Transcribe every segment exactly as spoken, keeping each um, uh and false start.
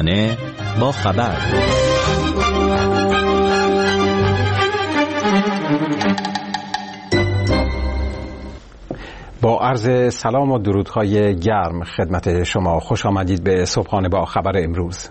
همراهانه با خبر. با عرض سلام و درودهای گرم خدمت شما، خوش آمدید به صبحانه با خبر امروز.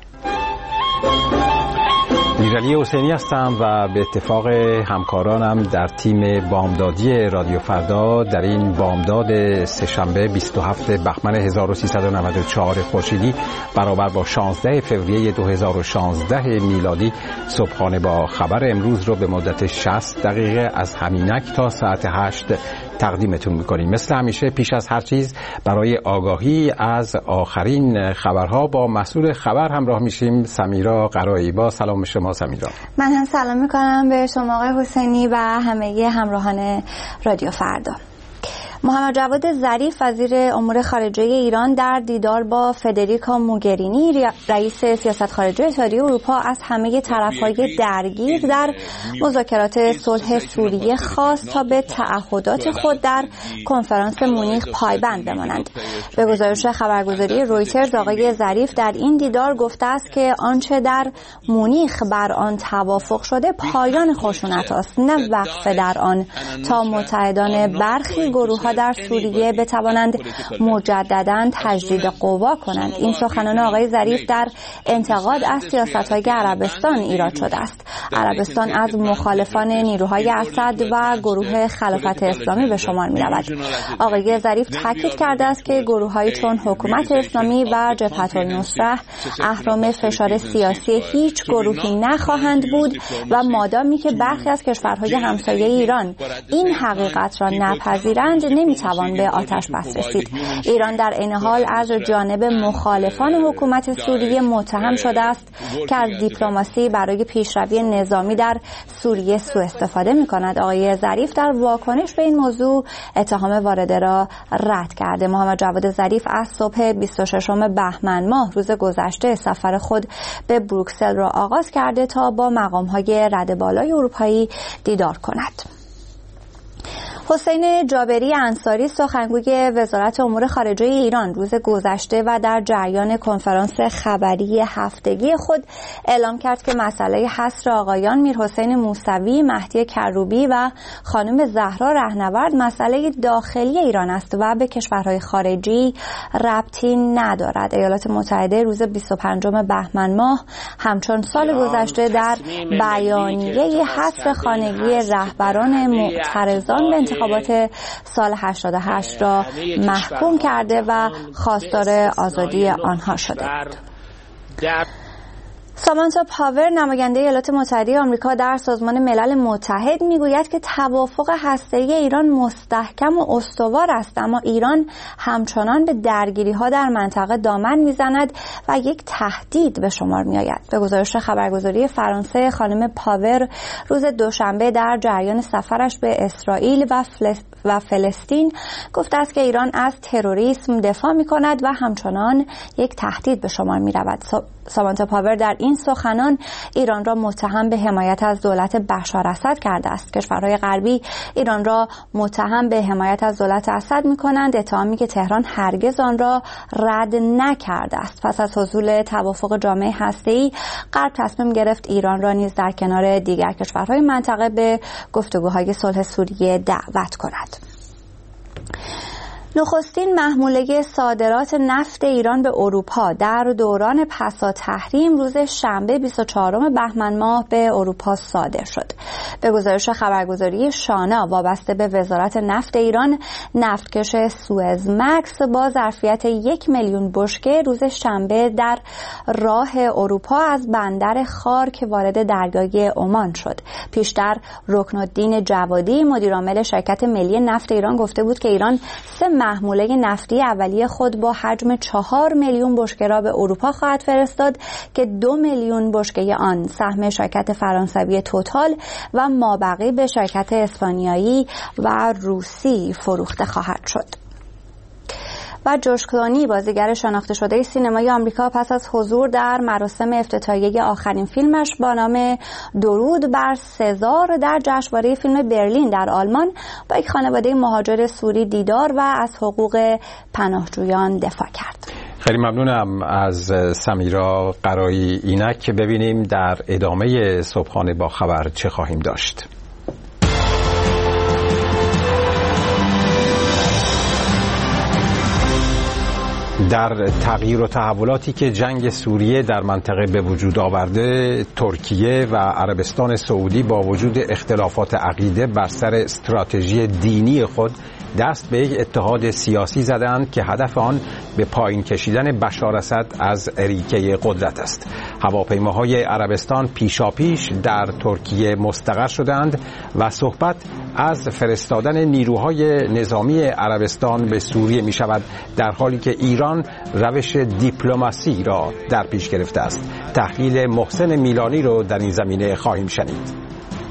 میرعلی حسینی هستم و به اتفاق همکارانم در تیم بامدادی رادیو فردا در این بامداد سه‌شنبه بیست و هفتم بهمن هزار و سیصد و نود و چهار خورشیدی برابر با شانزدهم فوریه دو هزار و شانزده میلادی صبحانه با خبر امروز رو به مدت شصت دقیقه از همینک تا ساعت هشت تقدیمتون میکنیم. مثل همیشه پیش از هر چیز برای آگاهی از آخرین خبرها با مسئول خبر همراه میشیم. سمیرا قرایی. با سلام شما سمیرا. من هم سلام میکنم به شما آقای حسینی و همه همراهان رادیو فردا. محمد جواد ظریف وزیر امور خارجه ایران در دیدار با فدریکا موگرینی رئیس سیاست خارجه اتحادیه اروپا از همه طرف‌های درگیر در مذاکرات صلح سوریه خواست تا به تعهدات خود در کنفرانس مونیخ پایبند بمانند. به گزارش خبرگزاری رویترز آقای ظریف در این دیدار گفته است که آنچه در مونیخ بر آن توافق شده پایان خشونت است، نه وقف در آن، تا متحدان برخی گروه‌ها در سوریه بتوانند مجددا تجدید قوا کنند. این سخنان آقای ظریف در انتقاد از سیاست‌های عربستان ایراد شده است. عربستان از مخالفان نیروهای اسد و گروه خلافت اسلامی به شمار می‌رود. آقای ظریف تاکید کرده است که گروه‌هایی چون حکومت اسلامی و جبهة النصره اهرام فشار سیاسی هیچ گروهی نخواهند بود و مادامی که برخی از کشورهای همسایه ایران این حقیقت را نپذیرند نمیتوان به آتش بس رسید. ایران در این حال از جانب مخالفان حکومت سوریه متهم شده است که از دیپلماسی برای پیشروی نظامی در سوریه سوء استفاده می‌کند. آقای ظریف در واکنش به این موضوع اتهام وارده را رد کرده. محمد جواد ظریف از صبح بیست و ششم بهمن ماه روز گذشته سفر خود به بروکسل را آغاز کرده تا با مقام‌های رد بالای اروپایی دیدار کند. حسین جابری انصاری سخنگوی وزارت امور خارجه ایران روز گذشته و در جریان کنفرانس خبری هفتگی خود اعلام کرد که مسئله حصر آقایان میرحسین موسوی، مهدی کروبی و خانم زهرا رهنورد مسئله داخلی ایران است و به کشورهای خارجی ربطی ندارد. ایالات متحده روز بیست و پنجم بهمن ماه همچون سال گذشته در بیانیه حصر خانگی رهبران معترضان به انتخابات سال هشتاد و هشت را محکوم کرده و خواستار آزادی آنها شده بود. سامانتا پاور نماینده ایالات متحده آمریکا در سازمان ملل متحد میگوید که توافق هسته‌ای ایران مستحکم و استوار است، اما ایران همچنان به درگیری‌ها در منطقه دامن میزند و یک تهدید به شمار میآید. به گزارش خبرگزاری فرانسه، خانم پاور روز دوشنبه در جریان سفرش به اسرائیل و فلس و فلسطین گفته است که ایران از تروریسم دفاع می‌کند و همچنان یک تهدید به شمار می‌رود. سامانتا پاور در این سخنان ایران را متهم به حمایت از دولت بشار اسد کرده است. کشورهای غربی ایران را متهم به حمایت از دولت اسد می‌کنند، اتهامی که تهران هرگز آن را رد نکرده است. پس از حصول توافق جامعه هسته‌ای، غرب تصمیم گرفت ایران را نیز در کنار دیگر کشورهای منطقه به گفتگوهای صلح سوریه دعوت کند. نخستین محموله صادرات نفت ایران به اروپا در دوران پسا تحریم روز شنبه بیست و چهارم بهمن ماه به اروپا صادر شد. به گزارش خبرگزاری شانا وابسته به وزارت نفت ایران، نفتکش سوئز مکس با ظرفیت یک میلیون بشکه روز شنبه در راه اروپا از بندر خارک وارد دریای عمان شد. پیشتر رکنالدین جوادی مدیرعامل شرکت ملی نفت ایران گفته بود که ایران سه محموله نفتی اولیه خود با حجم چهار میلیون بشکه را به اروپا خواهد فرستاد که دو میلیون بشکه آن سهم شرکت فرانسوی توتال و مابقی به شرکت اسپانیایی و روسی فروخته خواهد شد. و جورج کلونی بازیگر شناخته شده سینمای آمریکا پس از حضور در مراسم افتتاحیه آخرین فیلمش با نام درود بر سزار در جشنواره فیلم برلین در آلمان با یک خانواده مهاجر سوری دیدار و از حقوق پناهجویان دفاع کرد. خیلی ممنونم از سمیرا قرایی. اینک که ببینیم در ادامه صبحانه با خبر چه خواهیم داشت. در تغییر و تحولاتی که جنگ سوریه در منطقه به وجود آورده، ترکیه و عربستان سعودی با وجود اختلافات عقیده بر سر استراتژی دینی خود دست به یک اتحاد سیاسی زدند که هدف آن به پایین کشیدن بشار اسد از اریکه قدرت است. هواپیماهای عربستان پیشاپیش در ترکیه مستقر شدند و صحبت از فرستادن نیروهای نظامی عربستان به سوریه می شود، در حالی که ایران روش دیپلماسی را در پیش گرفته است. تحلیل محسن میلانی رو در این زمینه خواهیم شنید.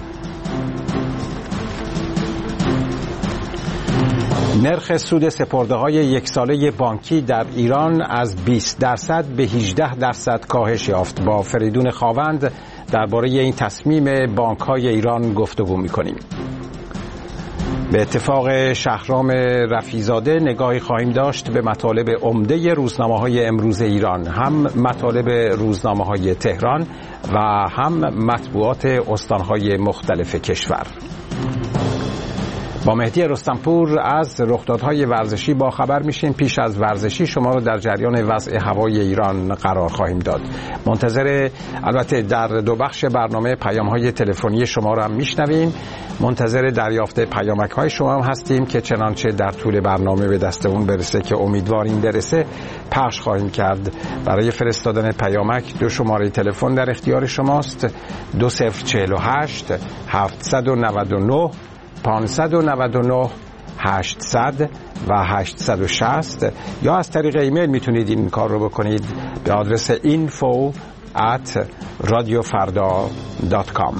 نرخ سود سپرده‌های یک ساله بانکی در ایران از بیست درصد به هجده درصد کاهش یافت. با فریدون خاوند درباره این تصمیم بانک‌های ایران گفتگو می‌کنیم. به اتفاق شهرام رفیزاده نگاهی خواهیم داشت به مطالب عمده روزنامه‌های امروز ایران، هم مطالب روزنامه‌های تهران و هم مطبوعات استان‌های مختلف کشور. با مهدی رستمپور از رخدادهای ورزشی با خبر میشیم. پیش از ورزشی شما رو در جریان وضع هوای ایران قرار خواهیم داد. منتظر البته در دو بخش برنامه پیام‌های تلفنی شما رو هم میشنویم. منتظر دریافت پیامک‌های شما هم هستیم که چنانچه در طول برنامه به دستمون برسه که امیدواریم برسه پخش خواهیم کرد. برای فرستادن پیامک دو شماره تلفن در اختیار شماست: دو صفر چهل و هشت هفتصد و نود و نه پانصد و نود و نه هشتصد و هشتصد و شصت، یا از طریق ایمیل میتونید این کار رو بکنید به آدرس info at radiofarda dot com.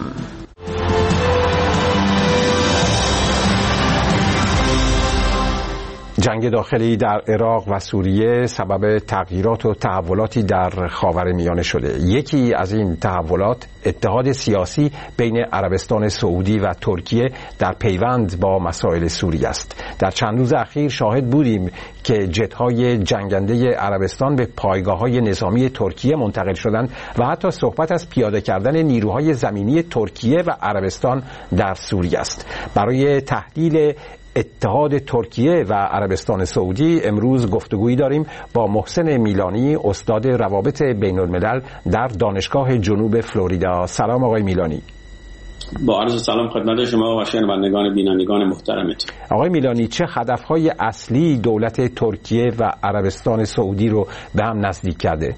جنگ داخلی در عراق و سوریه سبب تغییرات و تحولاتی در خاورمیانه شده. یکی از این تحولات اتحاد سیاسی بین عربستان سعودی و ترکیه در پیوند با مسائل سوریه است. در چند روز اخیر شاهد بودیم که جت‌های جنگنده عربستان به پایگاه‌های نظامی ترکیه منتقل شدند و حتی صحبت از پیاده کردن نیروهای زمینی ترکیه و عربستان در سوریه است. برای تحلیل اتحاد ترکیه و عربستان سعودی امروز گفتگویی داریم با محسن میلانی، استاد روابط بین الملل در دانشگاه جنوب فلوریدا. سلام آقای میلانی. با عرض سلام خدمت شما و شنوندگان بینندگان محترمتون. آقای میلانی، چه هدفهای اصلی دولت ترکیه و عربستان سعودی رو به هم نزدیک کرده؟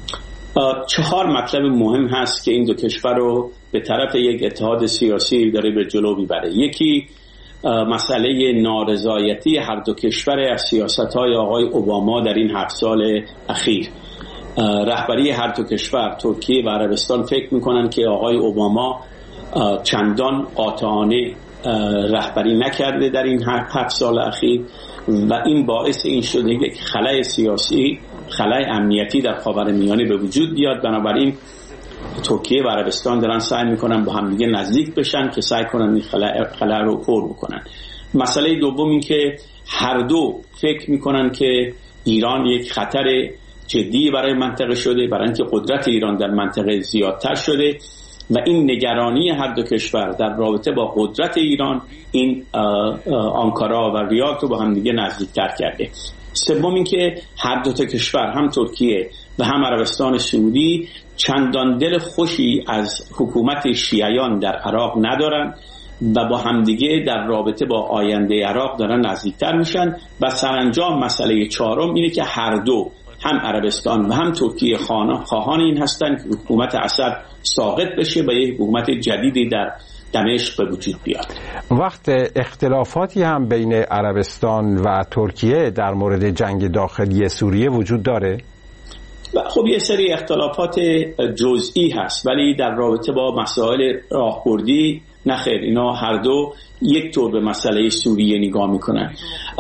چهار مطلب مهم هست که این دو کشور رو به طرف یک اتحاد سیاسی داره به جلو میبره. یکی مسئله نارضایتی هر دو کشور از سیاست‌های آقای اوباما در این هفت سال اخیر. رهبری هر دو کشور، ترکیه و عربستان، فکر می‌کنند که آقای اوباما چندان قاطعانه رهبری نکرده در این هفت سال اخیر و این باعث این شده یک خلأ سیاسی، خلأ امنیتی در خاورمیانه به وجود بیاد. بنابراین ترکیه و عربستان دارن سعی میکنن با هم دیگه نزدیک بشن که سعی کنن این خلأ رو پر بکنن. مسئله دوم این که هر دو فکر میکنن که ایران یک خطر جدی برای منطقه شده، برای اینکه قدرت ایران در منطقه زیادتر شده و این نگرانی هر دو کشور در رابطه با قدرت ایران این آنکارا و ریاض رو با هم دیگه نزدیکتر کرده. سوم این که هر دو تا کشور، هم ترکیه و هم عربستان سعودی، چندان دل خوشی از حکومت شیعیان در عراق ندارن و با همدیگه در رابطه با آینده عراق دارن نزدیکتر میشن و سرانجام مسئله چهارم اینه که هر دو، هم عربستان و هم ترکیه، خواهان این هستن که حکومت اسد ساقط بشه و یک حکومت جدیدی در دمشق به وجود بیاد. وقت اختلافاتی هم بین عربستان و ترکیه در مورد جنگ داخلی سوریه وجود داره؟ خب یه سری اختلافات جزئی هست، ولی در رابطه با مسائل راهبردی نه خیر، اینا هر دو یک طور به مسئله سوریه نگاه میکنن،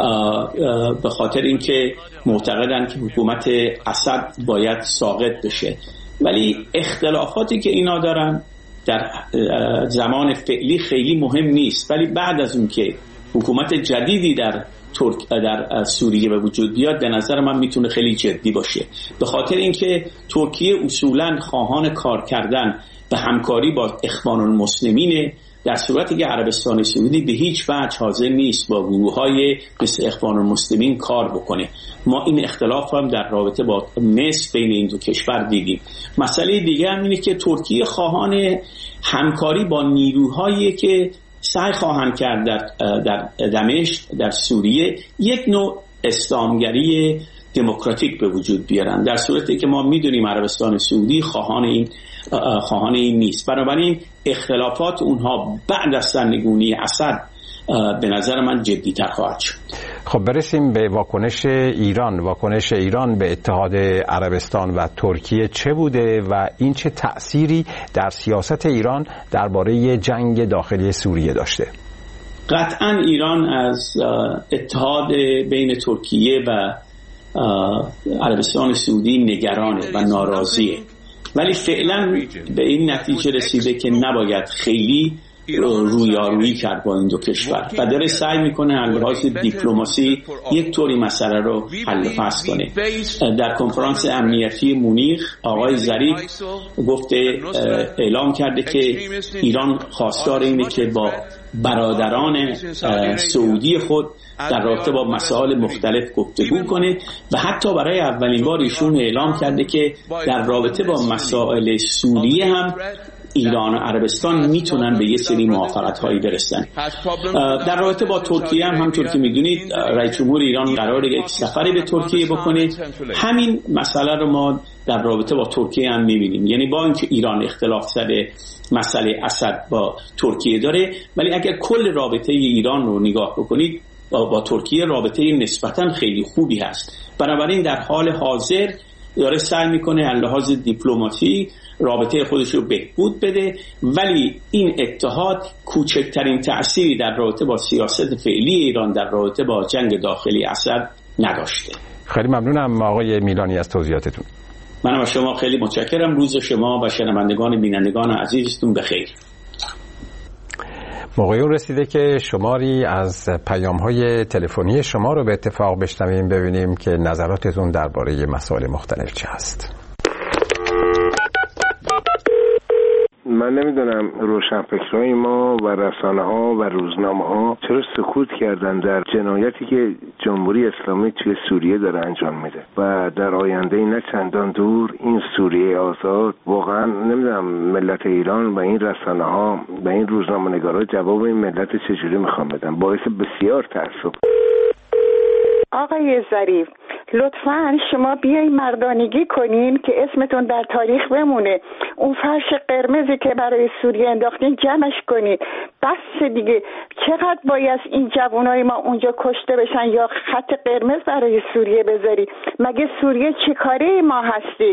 به خاطر اینکه معتقدن که حکومت اسد باید ساقط بشه. ولی اختلافاتی که اینا دارن در زمان فعلی خیلی مهم نیست، ولی بعد از اون که حکومت جدیدی در ترک در سوریه به وجود بیاد، به نظر من میتونه خیلی جدی باشه، به خاطر اینکه ترکیه اصولاً خواهان کار کردن به همکاری با اخوان المسلمینه، در صورتی که عربستان سعودی به هیچ وجه حاضر نیست با گروه‌های مثل اخوان المسلمین کار بکنه. ما این اختلاف هم در رابطه با مصر بین این دو کشور دیدیم. مسئله دیگه هم اینه که ترکیه خواهان همکاری با نیروهایی که سعی خواهند کرد در, در دمشق در سوریه یک نوع اسلامگری دموکراتیک به وجود بیارن، در صورتی که ما میدونیم عربستان سعودی خواهان این خواهان این نیست. بنابراین اختلافات اونها بعد از سرنگونی اسد به نظر من جدی‌تر خواهد شد. خب برسیم به واکنش ایران. واکنش ایران به اتحاد عربستان و ترکیه چه بوده و این چه تأثیری در سیاست ایران درباره جنگ داخلی سوریه داشته؟ قطعا ایران از اتحاد بین ترکیه و عربستان سعودی نگرانه و ناراضیه، ولی فعلا به این نتیجه رسیده که نباید خیلی رویارویی کرد با این دو کشور و داره سعی میکنه از لحاظ دیپلماسی یک طوری مسئله رو حل و فصل کنه. در کنفرانس امنیتی مونیخ آقای ظریف گفته اعلام کرده که ایران خواستار اینه که با برادران سعودی خود در رابطه با مسائل مختلف گفتگو کنه و حتی برای اولین بار ایشون اعلام کرده که در رابطه با مسائل سوریه هم ایران و عربستان میتونن به یه سری موافقت‌هایی برسن. در رابطه با ترکیه هم همونطور که میدونید رئیس جمهور ایران قراره یک سفری به ترکیه بکنه. همین مسئله رو ما در رابطه با ترکیه هم میبینیم، یعنی با اینکه ایران اختلاف سر مسئله اسد با ترکیه داره، ولی اگر کل رابطه ایران رو نگاه بکنید با, با ترکیه رابطه نسبتاً خیلی خوبی هست. بنابراین در حال حاضر داره سعی میکنه از لحاظ دیپلماسی رابطه خودش رو بهبود بده، ولی این اتحاد کوچکترین تأثیری در رابطه با سیاست فعلی ایران در رابطه با جنگ داخلی اسد نداشته. خیلی ممنونم آقای میلانی از توضیحاتتون. منم از شما خیلی متشکرم. روز شما و شنوندگان بینندگان عزیزتون بخیر. موقعی رسیده که شماری از پیام‌های تلفنی شما رو به اتفاق بشنویم، ببینیم که نظراتتون درباره مسائل مختلف چه هست. من نمیدونم روشنفکرای ما و رسانه ها و روزنامه ها چرا سکوت کردن در جنایتی که جمهوری اسلامی توی سوریه داره انجام میده و در آینده نه چندان دور این سوریه آزاد، واقعا نمیدونم ملت ایران و این رسانه ها و این روزنامه نگارا جواب این ملت چجوری میخوام بدن. باعث بسیار تعصب. آقای ظریف لطفاً شما بیاین مردانگی کنین که اسمتون در تاریخ بمونه. اون فرش قرمزی که برای سوریه انداختین جمعش کنین. بس دیگه، چقدر باید این جوانای ما اونجا کشته بشن یا خط قرمز برای سوریه بذاری؟ مگه سوریه چه کاره ما هستی؟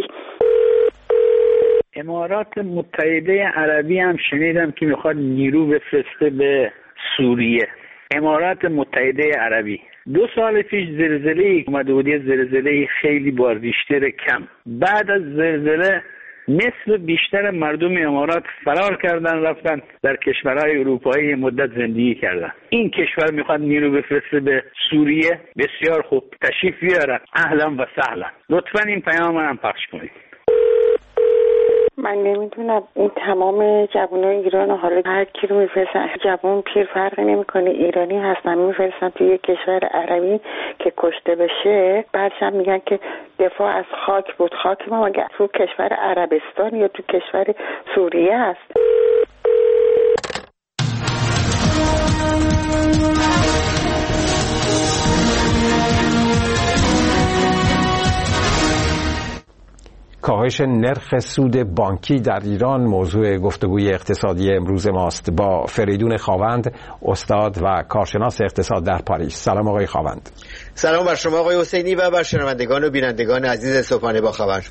امارات متحده عربی هم شنیدم که میخواد نیرو بفرسته به سوریه. امارات متحده عربی دو سال پیش زلزله اومده بود، یه زلزله خیلی با ریشتر کم. بعد از زلزله نصف بیشتر مردم امارات فرار کردن، رفتن در کشورهای اروپایی مدت زندگی کردن. این کشور میخواد نیرو بفرسته به سوریه، بسیار خوب، تشریف بیارن، اهلا و سهلا. لطفا این پیام منم پخش کنید. من نمیدونم این تمام جوانای ایران حالا هر کی رو میفرستن، جوان پیر فرقی نمیکنه، ایرانی هستن میفرستن توی یک کشور عربی که کشته بشه، بعدش هم میگن که دفاع از خاک بود. خاک ما مگه تو کشور عربستان یا تو کشور سوریه هست؟ کاهش نرخ سود بانکی در ایران موضوع گفتگوی اقتصادی امروز ماست با فریدون خاوند، استاد و کارشناس اقتصاد در پاریس. سلام آقای خاوند. سلام بر شما آقای حسینی و بر شنوندگان و بینندگان عزیز صبحانه با خبر.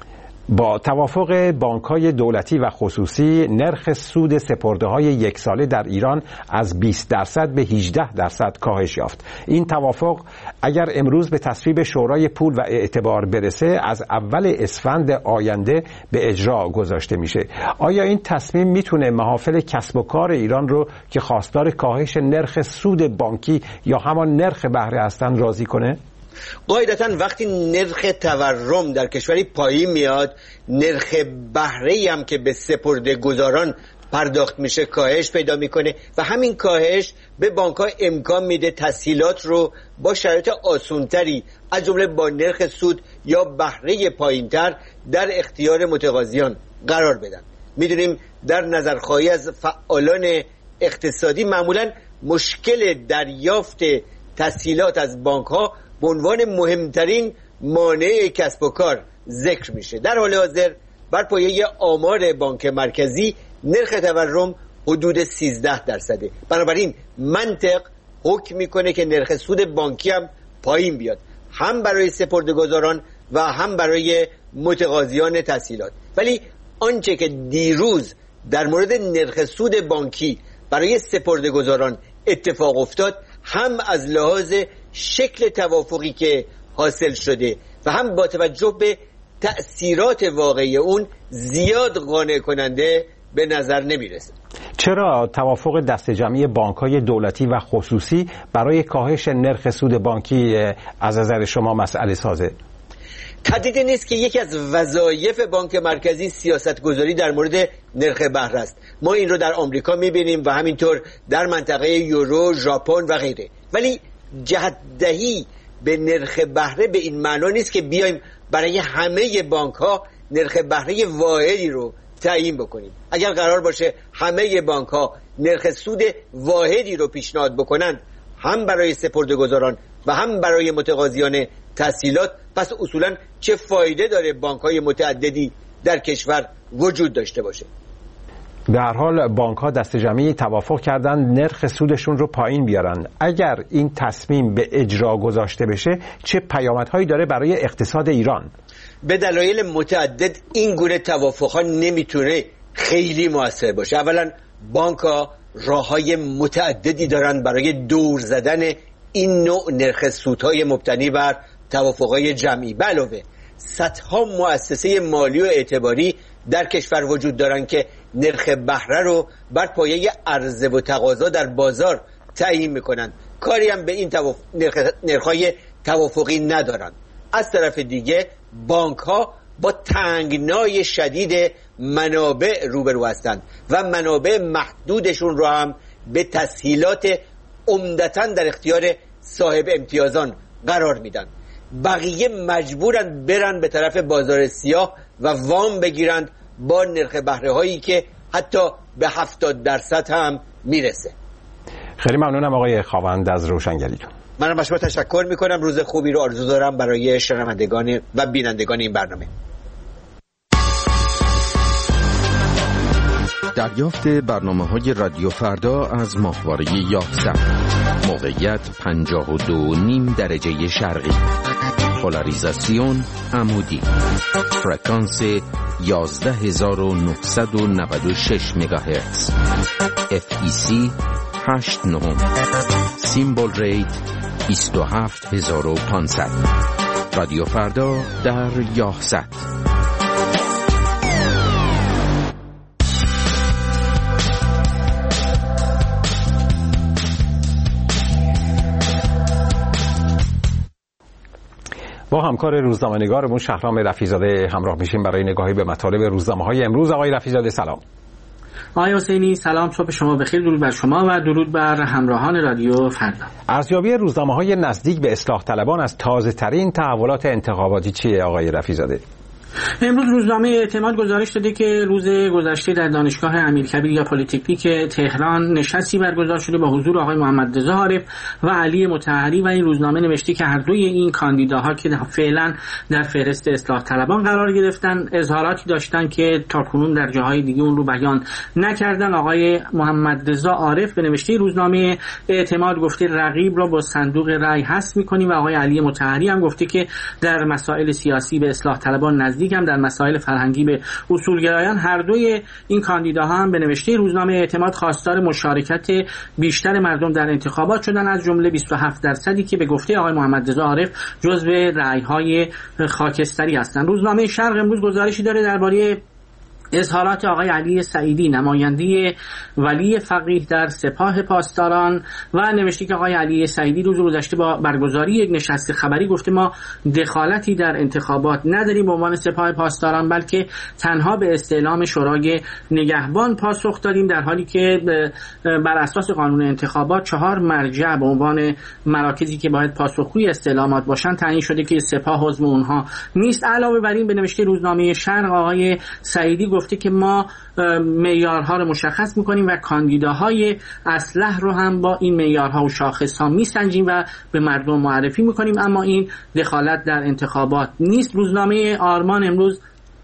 با توافق بانک‌های دولتی و خصوصی نرخ سود سپرده‌های یک ساله در ایران از بیست درصد به هجده درصد کاهش یافت. این توافق اگر امروز به تصویب شورای پول و اعتبار برسه از اول اسفند آینده به اجرا گذاشته میشه. آیا این تصمیم میتونه محافل کسب و کار ایران رو که خواستار کاهش نرخ سود بانکی یا همان نرخ بهره هستند راضی کنه؟ قاعدتاً وقتی نرخ تورم در کشوری پایین میاد، نرخ بهره‌ای هم که به سپرده گذاران پرداخت میشه کاهش پیدا میکنه و همین کاهش به بانک‌ها امکان میده تسهیلات رو با شرایط آسان‌تری از جمله با نرخ سود یا بهره پایین‌تر در اختیار متقاضیان قرار بدن. میدونیم در نظرخواهی از فعالان اقتصادی معمولاً مشکل دریافت تسهیلات از بانک‌ها به عنوان مهمترین مانع کسب و کار ذکر میشه. در حال حاضر بر پایه آمار بانک مرکزی نرخ تورم حدود سیزده درصده. بنابراین منطق حکم میکنه که نرخ سود بانکی هم پایین بیاد، هم برای سپرده‌گذاران و هم برای متقاضیان تسهیلات. ولی آنچه که دیروز در مورد نرخ سود بانکی برای سپرده‌گذاران اتفاق افتاد، هم از لحاظ شکل توافقی که حاصل شده و هم با توجه به تأثیرات واقعی اون زیاد قانع کننده به نظر نمیرسه. چرا توافق دسته جمعی بانک‌های دولتی و خصوصی برای کاهش نرخ سود بانکی از نظر شما مسئله سازه؟ تردیدی نیست که یکی از وظایف بانک مرکزی سیاست گذاری در مورد نرخ بهره است. ما این رو در آمریکا میبینیم و همینطور در منطقه یورو، ژاپن و غیره. ولی جهت‌دهی به نرخ بهره به این معنا نیست که بیایم برای همه بانک‌ها نرخ بهره واحدی رو تعیین بکنیم. اگر قرار باشه همه بانک‌ها نرخ سود واحدی رو پیشنهاد بکنند، هم برای سپرده‌گذاران و هم برای متقاضیان تسهیلات، پس اصولاً چه فایده داره بانک‌های متعددی در کشور وجود داشته باشه؟ به هر حال بانک‌ها دسته جمعی توافق کردن نرخ سودشون رو پایین بیارن. اگر این تصمیم به اجرا گذاشته بشه چه پیامدهایی داره برای اقتصاد ایران؟ به دلایل متعدد این گونه توافق‌ها نمیتونه خیلی موثر باشه. اولا بانک‌ها راه‌های متعددی دارن برای دور زدن این نوع نرخ سودهای مبتنی بر توافق‌های جمعی. به علاوه صدها مؤسسه مالی و اعتباری در کشور وجود دارن که نرخ بهره رو بر پایه عرضه و تقاضا در بازار تعیین میکنن، کاری هم به این توف... نرخ... نرخ‌های توافقی ندارن. از طرف دیگه بانک ها با تنگنای شدید منابع روبرو هستند و منابع محدودشون رو هم به تسهیلات عمدتاً در اختیار صاحب امتیازان قرار میدن. بقیه مجبورن برن به طرف بازار سیاه و وام بگیرند با نرخ بهره هایی که حتی به هفتاد درصد هم میرسه. خیلی ممنونم آقای خاوند از روشنگریتون. منم از شما تشکر میکنم. روز خوبی رو آرزو دارم برای شنوندگان و بینندگان این برنامه. دریافت برنامه‌های رادیو فردا از ماهواره یاهصد. موقعیت پنجاه و دو نیم درجه شرقی. پولاریزاسیون عمودی. فرکانس یازده هزار و نهصد و نود و شش مگاهرتز. اف ای سی هشت نه. سیمبل ریت بیست و هفت هزار و پانصد. رادیو فردا در یاهصد. با همکار روزنامه‌نگارمون شهرام رفیع‌زاده همراه میشیم برای نگاهی به مطالب روزنامه‌های امروز. آقای رفیع‌زاده سلام. آقای حسینی سلام، صبح شما بخیر. درود بر شما و درود بر همراهان رادیو فردا. ارزیابی روزنامه‌های نزدیک به اصلاح طلبان از تازه‌ترین تحولات انتخاباتی چیه آقای رفیع‌زاده؟ امروز روزنامه اعتماد گزارش داده که روز گذشته در دانشگاه امیرکبیر یا پلی‌تکنیک تهران نشستی برگزار شده با حضور آقای محمدرضا عارف و علی مطهری و این روزنامه نوشته که هر دوی این کاندیداها که فعلا در فهرست اصلاح طلبان قرار گرفتن اظهاراتی داشتن که تاکنون در جاهای دیگه اون رو بیان نکردن. آقای محمدرضا عارف به نوشته روزنامه اعتماد گفته رقیب را با صندوق رای حذف می‌کنیم و آقای علی مطهری هم گفته که در مسائل سیاسی به اصلاح طلبان نزدیک نزدیک هم در مسائل فرهنگی به اصولگرایان. هر دوی این کاندیداها هم به نوشته روزنامه اعتماد خواستار مشارکت بیشتر مردم در انتخابات شدن، از جمله بیست و هفت درصدی که به گفته آقای محمدرضا عارف جزو رأی‌های خاکستری هستند. روزنامه شرق امروز گزارشی داره درباره اظهارات آقای علی سعیدی، نماینده ولی فقیه در سپاه پاسداران، و نوشته که آقای علی سعیدی روز گذشته با برگزاری یک نشست خبری گفته ما دخالتی در انتخابات نداریم به عنوان سپاه پاسداران، بلکه تنها به استعلام شورای نگهبان پاسخ دادیم، در حالی که بر اساس قانون انتخابات چهار مرجع به عنوان مراکزی که باید پاسخگوی استعلامات باشن تعیین شده که سپاه عضو اونها نیست. علاوه بر این به نوشته روزنامه شرق آقای سعیدی گفته که ما معیارها رو مشخص میکنیم و کاندیداهای اصلح رو هم با این معیارها و شاخصها میسنجیم و به مردم معرفی میکنیم، اما این دخالت در انتخابات نیست. روزنامه آرمان امروز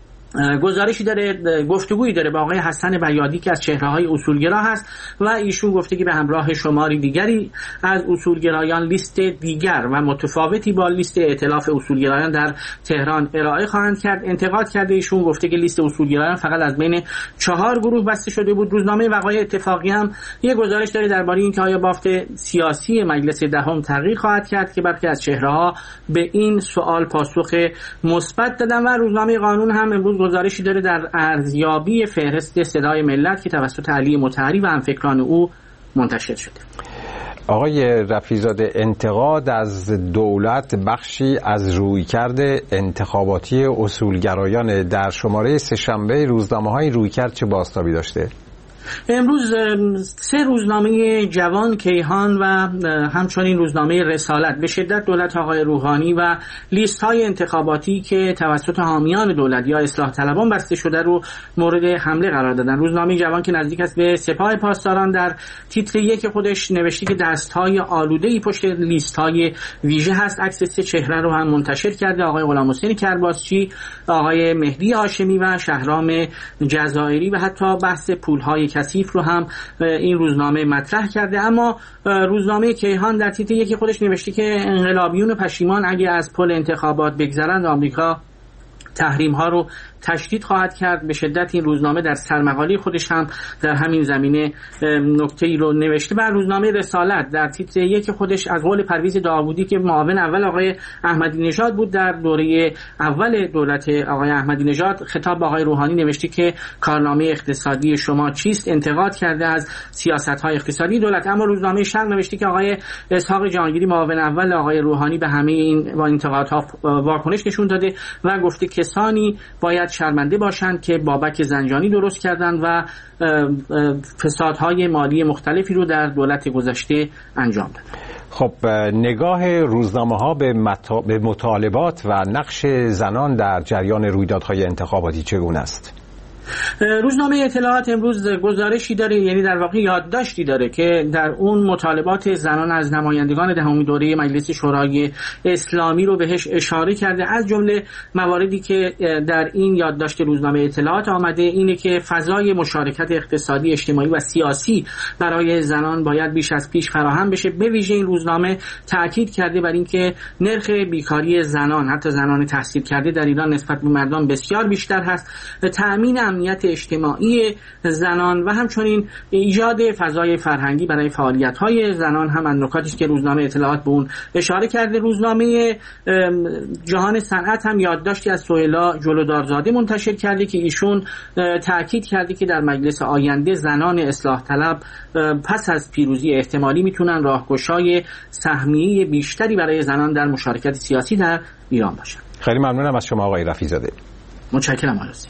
گزارشی داره، گفتگویی داره با آقای حسن بیادی که از چهره‌های اصولگرا هست و ایشون گفته که به همراه شماری دیگری از اصولگرایان لیست دیگر و متفاوتی با لیست ائتلاف اصولگرایان در تهران ارائه خواهند کرد. انتقاد کرده ایشون، گفته که لیست اصولگرایان فقط از بین چهار گروه بسته شده بود. روزنامه وقایع اتفاقی هم یک گزارش داره درباره اینکه آیا بافت سیاسی مجلس دهم تغییر خواهد کرد که برخی از چهره‌ها به این سوال پاسخ مثبت دادن. و روزنامه قانون هم امروز گزارشی داره در ارزیابی فهرست صدای ملت که توسط علی مطهری و همفکران او منتشر شده. آقای رفیع‌زاده، انتقاد از دولت بخشی از رویکرد انتخاباتی اصولگرایان در شماره سه‌شنبه روزنامه‌های رویکرد چه بازتابی داشته؟ امروز سه روزنامه جوان، کیهان و همچنین روزنامه رسالت به شدت دولت آقای روحانی و لیست های انتخاباتی که توسط حامیان دولت یا اصلاح طلبان بسته شده رو مورد حمله قرار دادن. روزنامه جوان که نزدیک است به سپاه پاسداران در تیتر یک خودش نوشته که دست های آلوده‌ای پشت لیست های ویژه هست. عکس سه چهره رو هم منتشر کرده، آقای غلامحسین کرباسچی، آقای مهدی هاشمی و شهرام جزائری، و حتی بحث پول‌های کثیف رو هم این روزنامه مطرح کرده. اما روزنامه کیهان در تیتر یکی خودش نوشته که انقلابیون پشیمان اگه از پل انتخابات بگذرند آمریکا تحریم ها رو تشدید خواهد کرد. به شدت این روزنامه در سرمقاله خودش هم در همین زمینه نکته‌ای رو نوشته. بر روزنامه رسالت در تیتر یک خودش از قول پرویز داوودی که معاون اول آقای احمدی نژاد بود در دوره اول دولت آقای احمدی نژاد خطاب به آقای روحانی نوشته که کارنامه اقتصادی شما چیست، انتقاد کرده از سیاست‌های اقتصادی دولت. اما روزنامه شرق نوشته که آقای اسحاق جهانگیری معاون اول آقای روحانی به همه این انتقادها واکنش نشون داده و گفته کسانی باید شرمنده باشند که بابک زنجانی درست کردند و فسادهای مالی مختلفی رو در دولت گذشته انجام دادند. خب نگاه روزنامه ها به, مطا... به مطالبات و نقش زنان در جریان رویدادهای انتخاباتی چگونه است؟ روزنامه اطلاعات امروز گزارشی داره، یعنی در واقع یادداشتی داره که در اون مطالبات زنان از نمایندگان دهمین دوره مجلس شورای اسلامی رو بهش اشاره کرده. از جمله مواردی که در این یادداشت روزنامه اطلاعات آمده اینه که فضای مشارکت اقتصادی، اجتماعی و سیاسی برای زنان باید بیش از پیش فراهم بشه. به ویژه این روزنامه تاکید کرده بر اینکه نرخ بیکاری زنان، حتی زنان تحصیل کرده در ایران نسبت به مردان بسیار بیشتر هست. تأمین امنیت اجتماعی زنان و همچنین ایجاد فضای فرهنگی برای فعالیت‌های زنان هم از نکاتی است که روزنامه اطلاعات به اون اشاره کرده. روزنامه جهان صنعت هم یادداشتی از سهیلا جلودارزاده منتشر کرده که ایشون تاکید کرده که در مجلس آینده زنان اصلاح طلب پس از پیروزی احتمالی میتونن راهگشای سهمیه بیشتری برای زنان در مشارکت سیاسی در ایران باشن. خیلی ممنونم از شما آقای رفیع‌زاده. متشکرم آقای.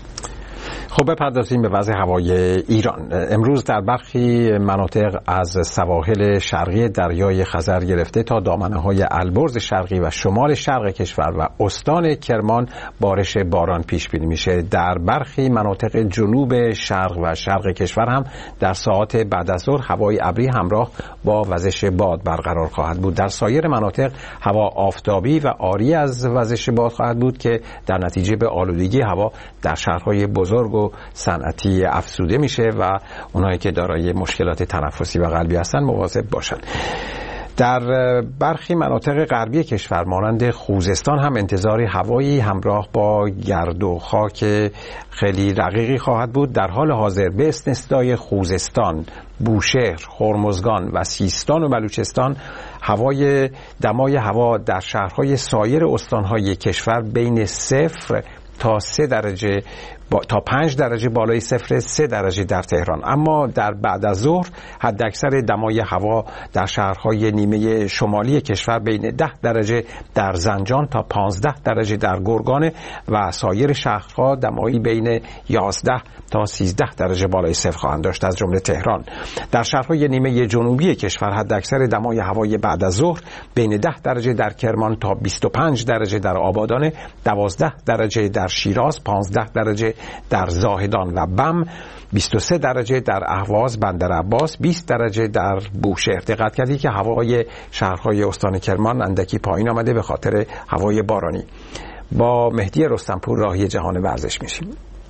خب بپردازیم به وضع هوای ایران. امروز در برخی مناطق از سواحل شرقی دریای خزر گرفته تا دامنه‌های البرز شرقی و شمال شرق کشور و استان کرمان بارش باران پیش بینی میشه. در برخی مناطق جنوب شرق و شرق کشور هم در ساعات بعد از ظهر هوای ابری همراه با وزش باد برقرار خواهد بود. در سایر مناطق هوا آفتابی و عاری از وزش باد خواهد بود که در نتیجه به آلودگی هوا در شهرهای بزرگ و صنعتی افزوده میشه و اونایی که دارای مشکلات تنفسی و قلبی هستن مواظب باشن. در برخی مناطق غربی کشور مانند خوزستان هم انتظاری هوایی همراه با گرد و خاک خیلی رقیقی خواهد بود. در حال حاضر به استثنای خوزستان، بوشهر، هرمزگان و سیستان و بلوچستان هوای دمای هوا در شهرهای سایر استانهای کشور بین صفر تا سه درجه با تا پنج درجه بالای صفر، سه درجه در تهران. اما در بعد از ظهر حداکثر دمای هوا در شهرهای نیمه شمالی کشور بین ده درجه در زنجان تا پانزده درجه در گرگان و سایر شهرها دمایی بین یازده تا سیزده درجه بالای صفر خواهند داشت، از جمله تهران. در شهرهای نیمه جنوبی کشور حداکثر دمای هوای بعد از ظهر بین ده درجه در کرمان تا بیست و پنج درجه در آبادان، دوازده درجه در شیراز، پانزده درجه در زاهدان و بم، بیست و سه درجه در اهواز بندرعباس، بیست درجه در بوشهر. دقت کردید که هوای شهرهای استان کرمان اندکی پایین آمده به خاطر هوای بارانی. با مهدی رستمپور راهی جهان ورزش میشیم.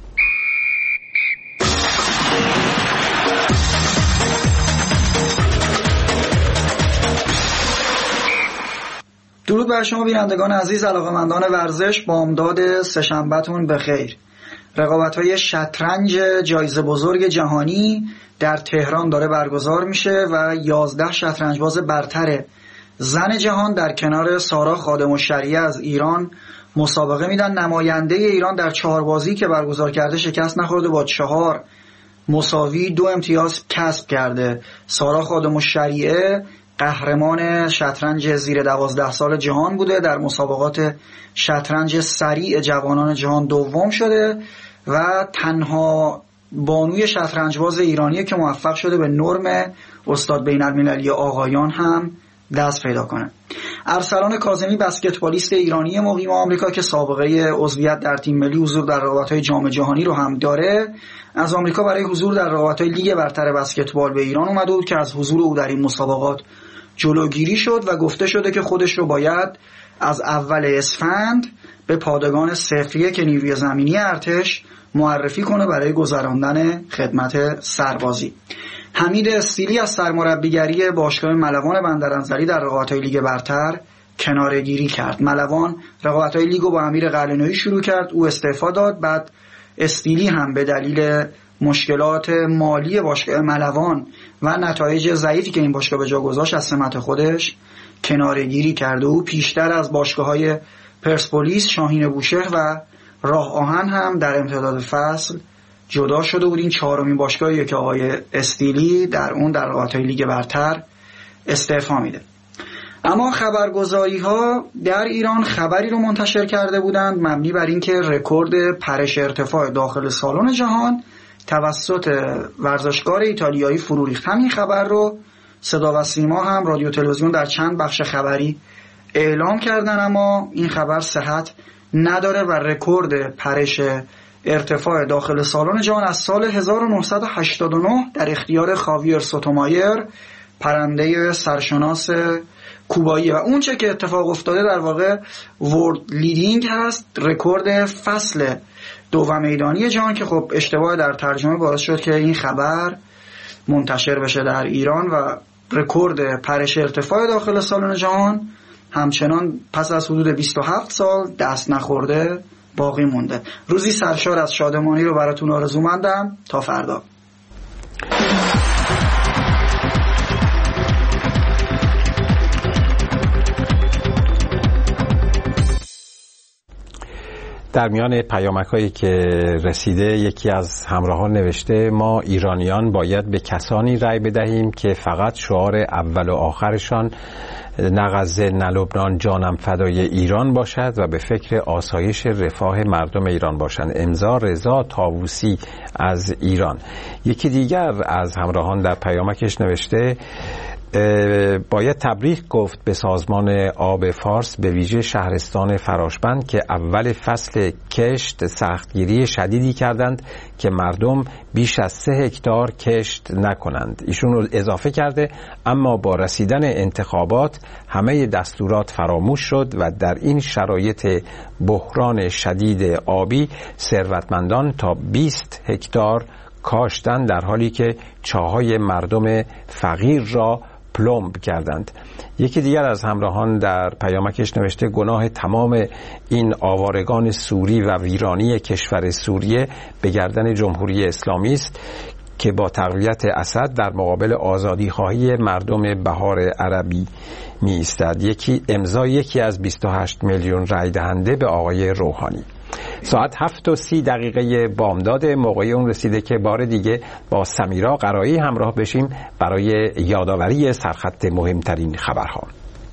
درود بر شما بینندگان عزیز، علاقه‌مندان ورزش، بامداد سه‌شنبه‌تون بخیر. رقابت‌های شطرنج جایزه بزرگ جهانی در تهران داره برگزار میشه و یازده شطرنجباز برتر زن جهان در کنار سارا خادم الشریعه از ایران مسابقه میدن. نماینده ایران در چهار بازی که برگزار کرده شکست نخورده، با چهار مساوی دو امتیاز کسب کرده. سارا خادم الشریعه قهرمان شطرنج زیر دوازده سال جهان بوده، در مسابقات شطرنج سریع جوانان جهان دوم شده و تنها بانوی شطرنجباز ایرانیه که موفق شده به نرم استاد بین المللی آقایان هم دست پیدا کنه. ارسلان کاظمی بسکتبالیست ایرانی مقیم آمریکا که سابقه عضویت در تیم ملی حضور در رقابت‌های جام جهانی رو هم داره، از آمریکا برای حضور در رقابت‌های لیگ برتر بسکتبال به ایران اومده بود که از حضور او در این مسابقات جلوگیری شد و گفته شده که خودش رو باید از اول اسفند به پادگان صفریه که نیروی زمینی ارتش معرفی کنه برای گذراندن خدمت سربازی. حمید استیلی از سرمربیگری باشگاه ملوان بندرانزلی در رقابت‌های لیگ برتر کناره‌گیری کرد. ملوان رقابت‌های لیگ رو با امیر قلعه‌نویی شروع کرد، او استعفا داد. بعد استیلی هم به دلیل مشکلات مالی باشگاه ملوان و نتایج ضعیفی که این باشگاه به جا گذاشت از سمت خودش کناره‌گیری کرده. او پیشتر از باشگاه‌های پرسپولیس، شاهین بوشهر و راه آهن هم در امتداد فصل جدا شده بود. این چهارمین باشگاهیه که آقای استیلی در اون در رقابت‌های لیگ برتر استعفا میده. اما خبرگزاری‌ها در ایران خبری رو منتشر کرده بودند مبنی بر اینکه رکورد پرش ارتفاع داخل سالن جهان توسط ورزشکار ایتالیایی فرو ریخت. همین خبر رو صدا و سیما هم، رادیو تلویزیون در چند بخش خبری اعلام کردن، اما این خبر صحت نداره و رکورد پرش ارتفاع داخل سالن جهان از سال هزار و نهصد و هشتاد و نه در اختیار خاویر سوتومایر، پرنده سرشناس کوبایی، و اون چه که اتفاق افتاده در واقع ورلد لیدینگ هست، رکورد فصل دو میدانی جهان، که خب اشتباه در ترجمه باعث شد که این خبر منتشر بشه در ایران و رکورد پرش ارتفاع داخل سالن جهان همچنان پس از حدود بیست و هفت سال دست نخورده باقی مونده. روزی سرشار از شادمانی رو براتون آرزومندم. تا فردا. در میان پیامک‌هایی که رسیده یکی از همراهان نوشته ما ایرانیان باید به کسانی رأی بدهیم که فقط شعار اول و آخرشان نه غزه نه لبنان جانم فدای ایران باشد و به فکر آسایش رفاه مردم ایران باشند. امضا رضا طاووسی از ایران. یکی دیگر از همراهان در پیامکش نوشته باید تبریک گفت به سازمان آب فارس، به ویژه شهرستان فراشبند که اول فصل کشت سختگیری شدیدی کردند که مردم بیش از سه هکتار کشت نکنند. ایشون رو اضافه کرده اما با رسیدن انتخابات همه دستورات فراموش شد و در این شرایط بحران شدید آبی ثروتمندان تا بیست هکتار کاشتن در حالی که چاهای مردم فقیر را پلمب کردند. یکی دیگر از همراهان در پیامکش نوشته گناه تمام این آوارگان سوری و ویرانی کشور سوریه به گردن جمهوری اسلامی است که با تقویت اسد در مقابل آزادیخواهی مردم بهار عربی می ایستد. یکی امضا یکی از بیست و هشت میلیون رای دهنده به آقای روحانی. ساعت هفت و سی دقیقه بامداد موقعی اون رسیده که بار دیگه با سمیرا قرایی همراه بشیم برای یادآوری سرخط مهمترین خبرها.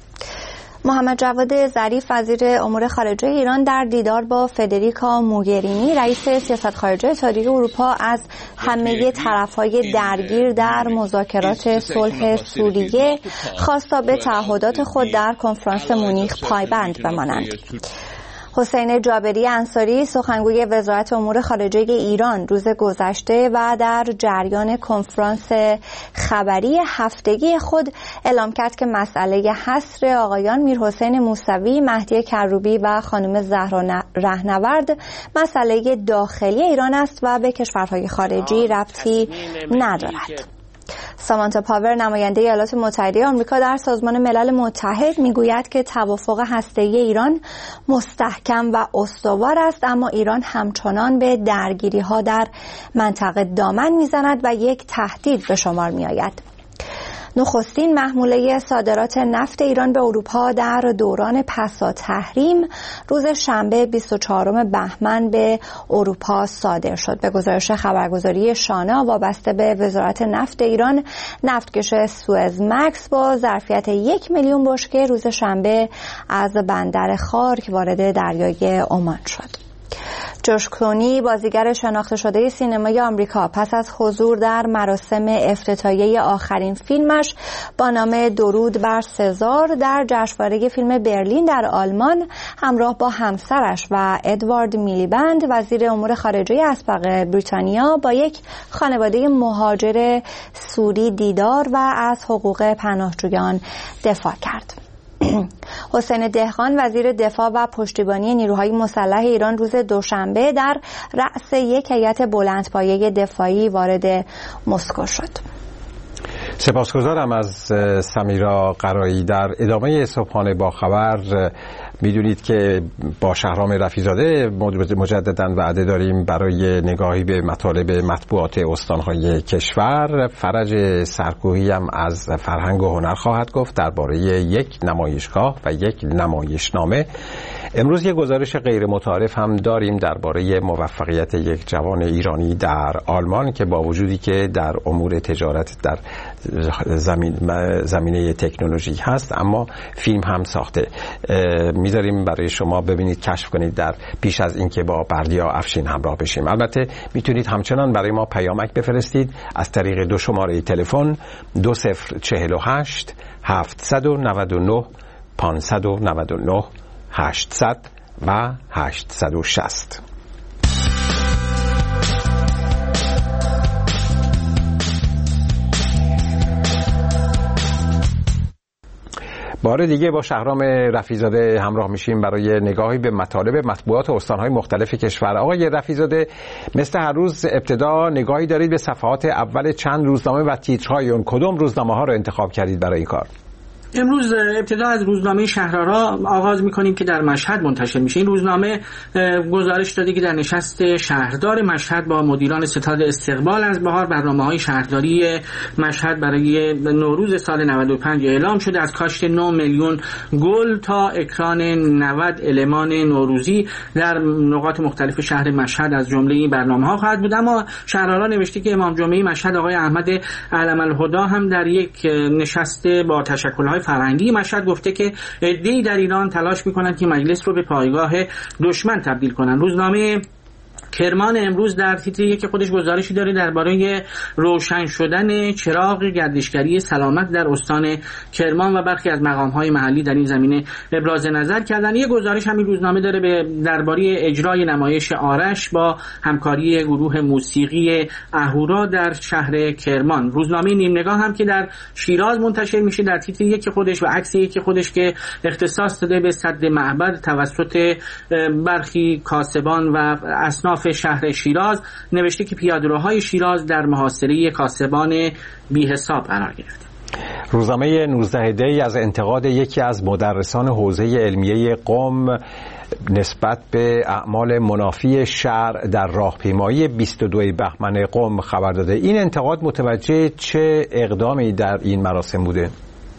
محمد جواد ظریف وزیر امور خارجه ایران در دیدار با فدریکا موگرینی رئیس سیاست خارجه اتحادیه اروپا از همه طرف‌های درگیر در مذاکرات صلح سوریه خواست تا به تعهدات خود در کنفرانس مونیخ پایبند بمانند. حسین جابری انصاری سخنگوی وزارت امور خارجه ایران روز گذشته و در جریان کنفرانس خبری هفتگی خود اعلام کرد که مسئله حصر آقایان میرحسین موسوی، مهدی کروبی و خانم زهرا رهنورد مسئله داخلی ایران است و به کشورهای خارجی ربطی ندارد. سامانتا پاور نماینده ایالات متحده آمریکا در سازمان ملل متحد میگوید که توافق هسته‌ای ایران مستحکم و استوار است، اما ایران همچنان به درگیری‌ها در منطقه دامن میزند و یک تهدید به شمار میآید. نخستین محموله صادرات نفت ایران به اروپا در دوران پسا تحریم روز شنبه بیست و چهارم بهمن به اروپا صادر شد. به گزارش خبرگزاری شانا وابسته به وزارت نفت ایران، نفتکش سوئز مکس با ظرفیت یک میلیون بشکه روز شنبه از بندر خارک وارد دریای عمان شد. جورج کلونی بازیگر شناخته شده سینمای آمریکا پس از حضور در مراسم افتتاحیه آخرین فیلمش با نام درود بر سزار در جشنواره فیلم برلین در آلمان همراه با همسرش و ادوارد میلیبند وزیر امور خارجه اسبق بریتانیا با یک خانواده مهاجر سوری دیدار و از حقوق پناهجویان دفاع کرد. حسین دهقان وزیر دفاع و پشتیبانی نیروهای مسلح ایران روز دوشنبه در رأس یک هیئت بلندپایه دفاعی وارد مسکو شد. سپاسگزارم از سمیرا قرایی. در ادامه صبحانه با خبر میدونید که با شهرام رفیع‌زاده مجدداً وعده داریم برای نگاهی به مطالب مطبوعات استانهای کشور. فرج سرکوهی هم از فرهنگ و هنر خواهد گفت درباره یک نمایشگاه و یک نمایشنامه. امروز یک گزارش غیر متعارف هم داریم درباره موفقیت یک جوان ایرانی در آلمان که با وجودی که در امور تجارت در زمین زمینه تکنولوژی هست اما فیلم هم ساخته. میذاریم برای شما ببینید، کشف کنید در پیش از اینکه با بردیا افشین همراه بشیم. البته میتونید همچنان برای ما پیامک بفرستید از طریق دو شماره تلفن دو صفر چهل و هشت هفتصد و نود و نه پانصد و نود و نه هشتصد و هشتصد و شصت. بار دیگه با شهرام رفیع‌زاده همراه میشیم برای نگاهی به مطالب مطبوعات استانهای مختلف کشور. آقای رفیع‌زاده، مثل هر روز ابتدا نگاهی دارید به صفحات اول چند روزنامه و تیترهای اون. کدوم روزنامه ها رو انتخاب کردید برای این کار؟ امروز ابتدا از روزنامه شهرآرا آغاز می‌کنیم که در مشهد منتشر میشه. این روزنامه گزارش داده که در نشست شهردار مشهد با مدیران ستاد استقبال از بهار برنامه‌های شهرداری مشهد برای نوروز سال نود و پنج اعلام شده. از کاشت نه میلیون گل تا اکران نود المان نوروزی در نقاط مختلف شهر مشهد از جمله این برنامه‌ها خواهد بود. اما شهرآرا نوشته که امام جمعه مشهد آقای احمد علم‌الهدی هم در یک نشست با تشکل‌های فرهنگی مشهد گفته که عده‌ای در ایران تلاش می‌کنند که مجلس رو به پایگاه دشمن تبدیل کنند. روزنامه کرمان امروز در تیتر یک خودش گزارشی داره درباره روشن شدن چراغ گردشگری سلامت در استان کرمان و برخی از مقام‌های محلی در این زمینه ابراز نظر کردن. یک گزارش همین روزنامه داره به درباره اجرای نمایش آرش با همکاری گروه موسیقی اهورا در شهر کرمان. روزنامه نیم نگاه هم که در شیراز منتشر میشه در تیتر یک خودش و عکس یک خودش که اختصاص داده به سد معبد توسط برخی کاسبان و اصناف شهر شیراز نوشته که پیاده‌روهای شیراز در محاصره کاسبان بی حساب قرار گرفت. روزنامه نوزده دی از انتقاد یکی از مدرسان حوزه علمیه قم نسبت به اعمال منافی شرع در راهپیمایی بیست و دو بهمن قم خبر داده. این انتقاد متوجه چه اقدامی در این مراسم بوده؟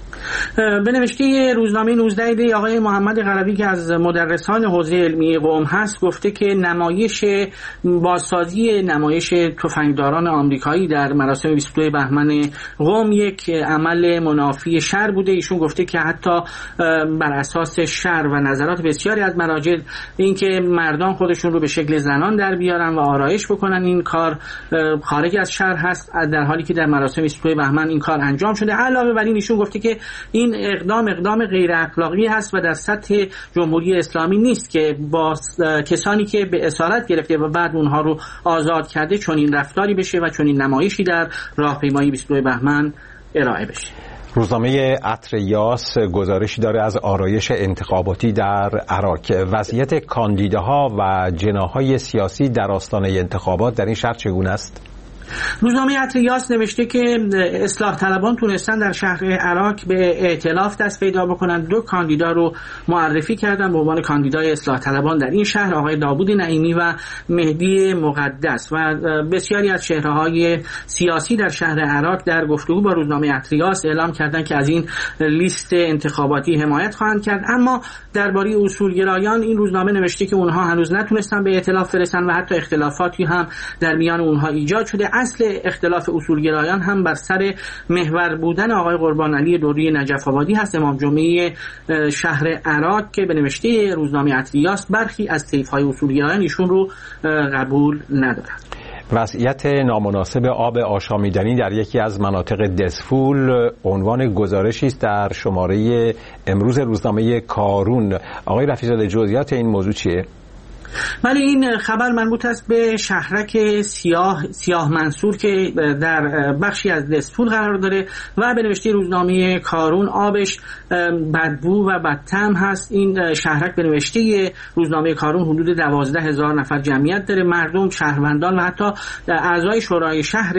به نوشته روزنامه نوزده دی آقای محمد قروی که از مدرسان حوزه علمی قم هست گفته که نمایش بازسازی نمایش تفنگداران آمریکایی در مراسم بیست و دو بهمن قم یک عمل منافی شرع بوده. ایشون گفته که حتی بر اساس شرع و نظرات بسیاری از مراجع اینکه مردان خودشون رو به شکل زنان در بیارن و آرایش بکنن این کار خارج از شرع هست، در حالی که در مراسم بیست و دو بهمن این کار انجام شده. علاوه بر این ایشون گفته که این اقدام اقدام غیر اخلاقی هست و در سطح جمهوری اسلامی نیست که با کسانی که به اسارت گرفته و بعد اونها رو آزاد کرده چنین رفتاری بشه و چنین نمایشی در راهپیمایی بیست و دو بهمن ارائه بشه. روزنامه عطر یاس گزارشی داره از آرایش انتخاباتی در عراق. وضعیت کاندیداها و جناح‌های سیاسی در آستانه انتخابات در این شهر چگونه است؟ روزنامه عطر یاس نوشته که اصلاح طلبان تونستن در شهر عراق به ائتلاف دست پیدا بکنن. دو کاندیدا رو معرفی کردن به عنوان کاندیدای اصلاح طلبان در این شهر، آقای داوود نعیمی و مهدی مقدس، و بسیاری از چهره‌های سیاسی در شهر عراق در گفتگو با روزنامه عطر یاس اعلام کردند که از این لیست انتخاباتی حمایت خواهند کرد. اما درباره اصولگرایان این روزنامه نوشته که اونها هنوز نتونستن به ائتلاف برسن و حتی اختلافاتی هم در میان اونها ایجاد شده. اصل اختلاف اصولگرایان هم بر سر محور بودن آقای قربان علی دوری نجف آبادی هست، امام جمعه شهر عراق، که به نوشته روزنامه عطر یاس برخی از طیف‌های اصولگرایان ایشون رو قبول ندارند. وضعیت نامناسب آب آشامیدنی در یکی از مناطق دسفول عنوان گزارشی است در شماره امروز روزنامه کارون. آقای رفیع‌زاده جزئیات این موضوع چیه؟ ولی این خبر مربوط است به شهرک سیاه سیاه منصور که در بخشی از دسفول قرار داره و به نوشته روزنامه کارون آبش بدبو و بدطعم هست. این شهرک به نوشته روزنامه کارون حدود دوازده هزار نفر جمعیت داره. مردم، شهروندان و حتی اعضای شورای شهر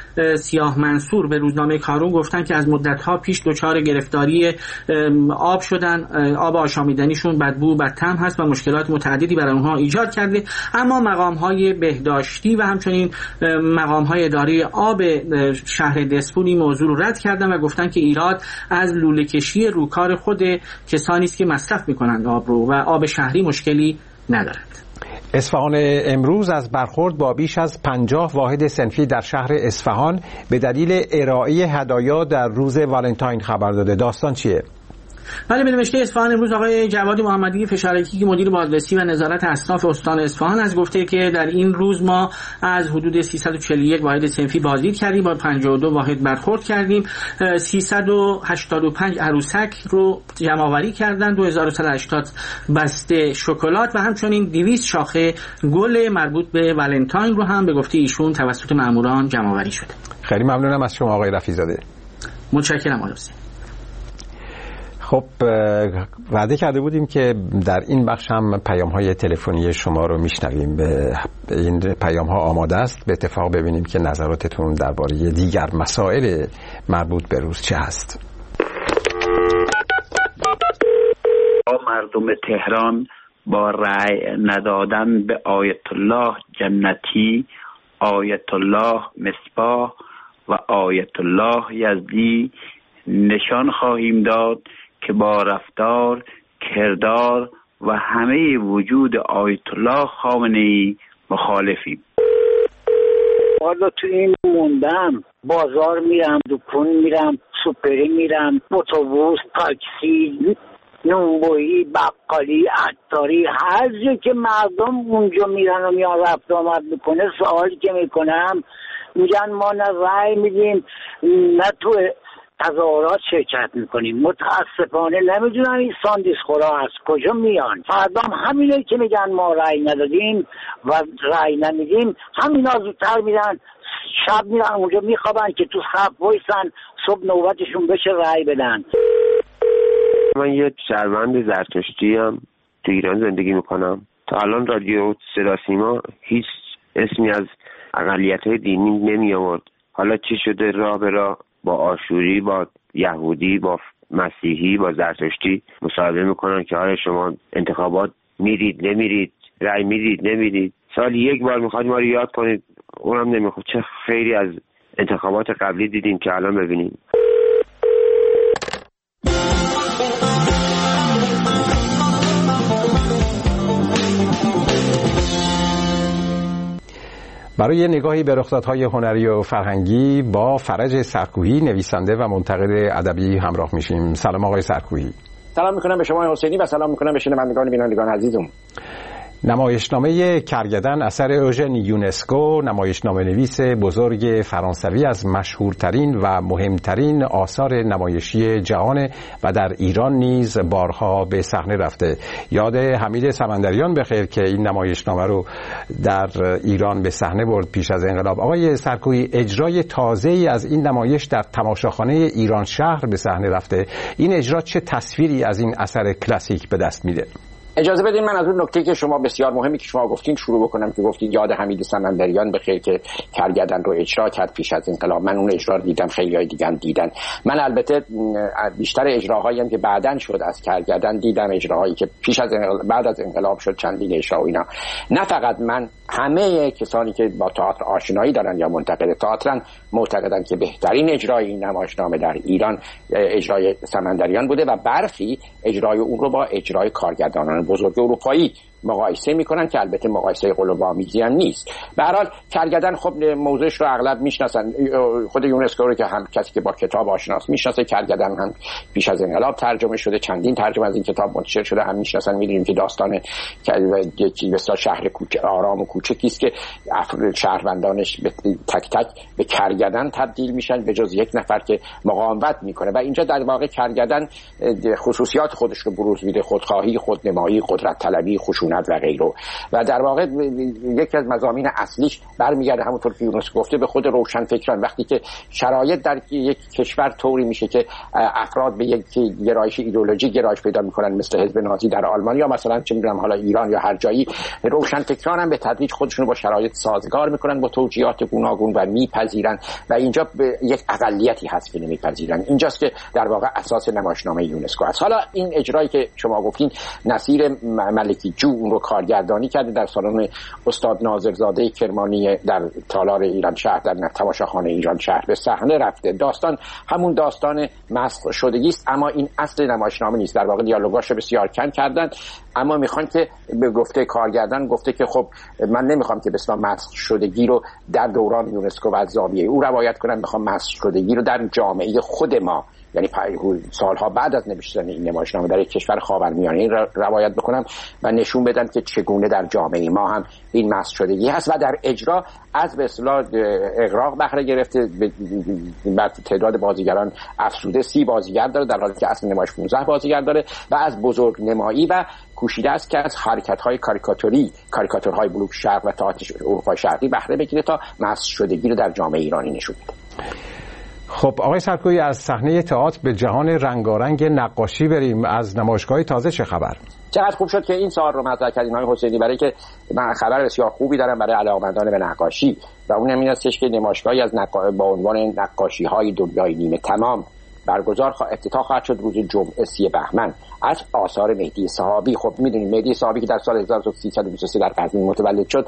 سیاه منصور به روزنامه کارون گفتن که از مدت‌ها پیش دچار گرفتاری آب شدن. آب آشامیدنیشون بدبو و بدطعم هست و مشکلات متعددی برای اونها ایجاد کرده. اما مقام‌های بهداشتی و همچنین مقام‌های اداره آب شهر دسفول این موضوع رو رد کردن و گفتن که ایراد از لوله‌کشی روکار خود کسانی است که مصرف می‌کنند آب رو و آب شهری مشکلی ندارد. اصفهان امروز از برخورد با بیش از پنجاه واحد صنفی در شهر اصفهان به دلیل ارائه هدایا در روز والنتاین خبر داده. داستان چیه؟ ولی به نوشته اصفهان امروز آقای جواد محمدی فشارکی که مدیر بازرسی و نظارت اصناف استان اصفهان از گفته که در این روز ما از حدود سیصد و چهل و یک واحد صنفی بازدید کردیم، با پنجاه و دو واحد برخورد کردیم، سیصد و هشتاد و پنج عروسک رو جمع آوری کردن، دو هزار و صد و هشتاد بسته شکلات و همچنین دویست شاخه گل مربوط به والنتاین رو هم به گفته ایشون توسط ماموران جمع آوری شده. خیلی ممنونم از شما آقای رفیع‌زاده. متشکرم آقای حسین. خب وعده کرده بودیم که در این بخش هم پیام‌های تلفنی شما رو میشنویم. به این پیام‌ها آماده است. به اتفاق ببینیم که نظراتتون درباره دیگر مسائل مربوط به روز چه هست. مردم تهران با رأی ندادن به آیت الله جنتی، آیت الله مصباح و آیت الله یزدی نشان خواهیم داد که با رفتار، کردار و همه وجود آیت الله خامنه‌ای مخالفیم. حالا تو این موندم، بازار میرم، دکون میرم، سوپری میرم، اتوبوس، تاکسی، نونبویی، بقالی، عطاری، هر جا که مردم اونجا میرن و میان رفت آمد میکنه، سوالی که میکنم میگن ما نه رأی میدیم نه تو تظاهرات شرکت میکنیم. متاسفانه نمیدونم این ساندیس خورا از کجا میان. فردا همینایی که میگن ما رأی ندادیم و رأی نمیدیم همینا زودتر میرن، شب میرن اونجا میخوابن که تو صف وایسن صبح نوبتشون بشه رأی بدن. من یه شهروند زرتشتی ام، تو ایران زندگی میکنم. تا الان رادیو صدا سیما هیچ اسمی از اقلیت‌های دینی نمی آورد. حالا چی شده راه به راه با آشوری با یهودی، با مسیحی، با زرتشتی مصاحبه میکنن که آیا شما انتخابات میرید نمیرید، رأی میدید نمیدید، سالی یک بار میخواد ما رو یاد کنید، اونم نمیخواد. چه خیلی از انتخابات قبلی دیدیم که الان ببینیم. برای نگاهی به رخدادهای هنری و فرهنگی با فرج سرکوهی، نویسنده و منتقد ادبی همراه میشیم. سلام آقای سرکوهی. سلام میکنم به شما حسینی و سلام میکنم به شنوندگان و بینندگان عزیزم. نمایشنامه کرگدن اثر اوژن یونسکو، نمایشنامه نویس بزرگ فرانسوی، از مشهورترین و مهمترین آثار نمایشی جهان و در ایران نیز بارها به صحنه رفته. یاد حمید سمندریان بخیر که این نمایشنامه رو در ایران به صحنه برد پیش از انقلاب. آقای سرکوهی، اجرای تازه‌ای از این نمایش در تماشاخانه ایران شهر به صحنه رفته. این اجرا چه تصویری از این اثر کلاسیک به دست میده؟ اجازه بدین من از اون نکته که شما بسیار مهمی که شما گفتین شروع بکنم که گفتین یاد حمید سمندریان بخیر که کرگدن رو اجرا کرد پیش از انقلاب. من اون اجرا رو دیدم، خیلیای دیگه هم دیدن. من البته بیشتر اجراهایی هم که بعداً شد از کرگدن دیدم، اجراهایی که پیش از انقلاب، بعد از انقلاب شد چندین اجرا و اینا. نه فقط من، همه کسانی که با تئاتر آشنایی دارن یا منتقد تئاترن معتقدن که بهترین اجرای این نمایشنامه در ایران اجرای سمندریان بوده و برخی اجرای اون رو با اجرای کارگردانان بزرگ اروپایی مقایسه میکنن که البته مقایسه قلوب‌آمیزی هم نیست. به هر حال کرگدن خب موضوعش رو اغلب میشناسن، خود یونسکو رو که هم کسی که با کتاب آشناست میشناسه. کرگدن هم پیش از انقلاب ترجمه شده، چندین ترجمه از این کتاب منتشر شده، هم میشناسن. میدونیم که داستان یکی بسیار شهر کوچه آرام و کوچکی است که شهروندانش تک تک به کرگدن تبدیل میشن به جز یک نفر که مقاومت میکنه و اینجا در واقع کرگدن خصوصیات خودش رو بروز میده: خودخواهی، خودنمایی، قدرت طلبی، خشونت و غیره. و در واقع یکی از مضامین اصلیش برمیگرده همونطور که یونسکو گفته به خود روشنفکران. وقتی که شرایط در یک کشور طوری میشه که افراد به یک گرایش ایدئولوژی گرایش پیدا میکنن مثل حزب نازی در آلمان یا مثلا چه میدونم حالا ایران یا هر جایی، روشنفکران هم به تدریج خودشون با شرایط سازگار میکنن با توجیهات گوناگون و میپذیرن و اینجا به یک اقلیتی هست که نمیپذیرن. اینجاست که در واقع اساس نمایشنامه یونسکو است. حالا این اجرایی که شما گفتین نصیر ملکی جو اون رو کارگردانی کرده در سالن استاد ناظرزاده کرمانی در تالار ایران شهر، در تماشاخانه ایران شهر به صحنه رفته. داستان همون داستان مسخ شدگی است، اما این اصل نمایشنامه نیست. در واقع دیالوگاشو بسیار کم کردن، اما میخوان که به گفته کارگردان گفته که خب من نمیخوام که به اصطلاح مسخ شدگی رو در دوران یونسکو و زاویه او روایت کنم، میخوام مسخ شدگی رو در جامعه خود ما، یعنی سالها بعد از نوشتن این نمایشنامه در یک کشور خاورمیانه روایت بکنم و نشون بدم که چگونه در جامعه ما هم این مسخ شدگی هست و در اجرا از به اصطلاح اغراق بهره گرفته. بعد تعداد بازیگران افزوده، سی بازیگر داره در حالی که اصل نمایش پانزده بازیگر داره و از بزرگ نمایی و کوشیده است که از حرکت‌های کاریکاتوری، کاریکاتورهای بلوک شرق و تئاتر اروپای شرقی بهره بگیره تا مسخ شدگی رو در جامعه ایرانی نشون بده. خب آقای سرکوهی، از صحنه تئاتر به جهان رنگارنگ نقاشی بریم. از نمایشگاه تازه چه خبر؟ چقدر خوب شد که این سوال رو مطرح کردین آقای حسینی، برای که من خبر بسیار خوبی دارم برای علاقه‌مندان به نقاشی و اون همین هستش که نمایشگاهی از نقا... با عنوان نقاشی‌های دنیای نیمه تمام برگزار خوا... افتتاح خواهد شد روز جمعه سی بهمن از آثار مهدی صحابی. خب میدونید مهدی صحابی که در سال هزار و سیصد و بیست و سه در قزوین متولد شد،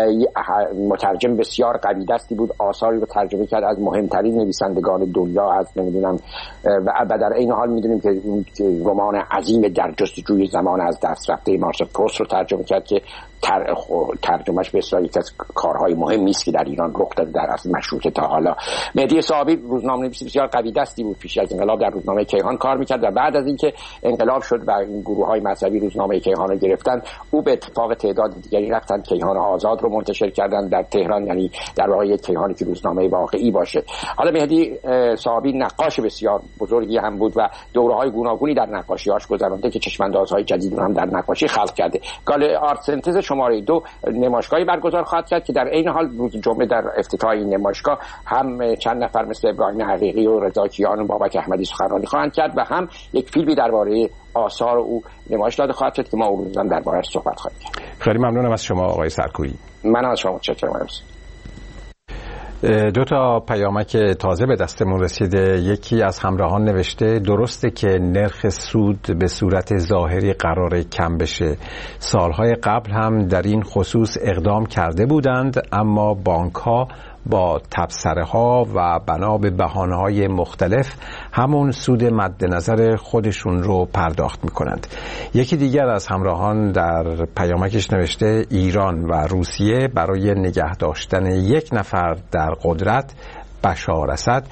مترجم بسیار قوی دستی بود، آثاری رو ترجمه کرد از مهمترین نویسندگان دنیا، از نمیدونم و در این حال میدونیم که این رمان عظیم در جستجوی زمان از دست رفته مارسل پروست رو ترجمه کرد که تر... ترجمهش به اصطلاح یکی از کارهای مهمی است که در ایران رخ داده در اصل مشروطه تا حالا. مهدی صحابی روزنامه‌نویس بسیار قوی دستی بود، پیش از انقلاب در روزنامه کیهان کار میکرد و بعد از اینکه انقلاب شد و این گروه‌های مذهبی روزنامه کیهان رو گرفتن، او به اتفاق تعداد دیگری رفتن کیهان آزاد رو منتشر کردن در تهران، یعنی در واقع یک کیهانی که روزنامه واقعی باشه. حالا مهدی صحابی نقاش بسیار بزرگی هم بود و دوره‌های گوناگونی در نقاشی‌هاش گذرانده که چشم‌اندازهای جدید رو هم در نقاشی خلق کرده. گاله آرت سنتز شماره دو نمایشگاهی برگزار خواهد کرد که در این حال روز جمعه در افتتاح این نمایشگاه هم چند نفر مثل ابراهیم حقیقی و رضا کیان و بابک احمدی سخنرانی خواهند کرد و هم یک فیلمی درباره آثار او نمایش داده خواهد شد که ما اون روزا درباره‌اش صحبت خواهیم کرد. خیلی ممنونم از شما آقای سرکوهی. من از شما متشکرم. دو تا پیامک تازه به دستمون رسیده. یکی از همراهان نوشته درسته که نرخ سود به صورت ظاهری قراره کم بشه. سالهای قبل هم در این خصوص اقدام کرده بودند، اما بانک‌ها با تبصره ها و بنا به بهانه های مختلف همون سود مد نظر خودشون رو پرداخت میکنند. یکی دیگر از همراهان در پیامکش نوشته ایران و روسیه برای نگه داشتن یک نفر در قدرت، بشار اسد،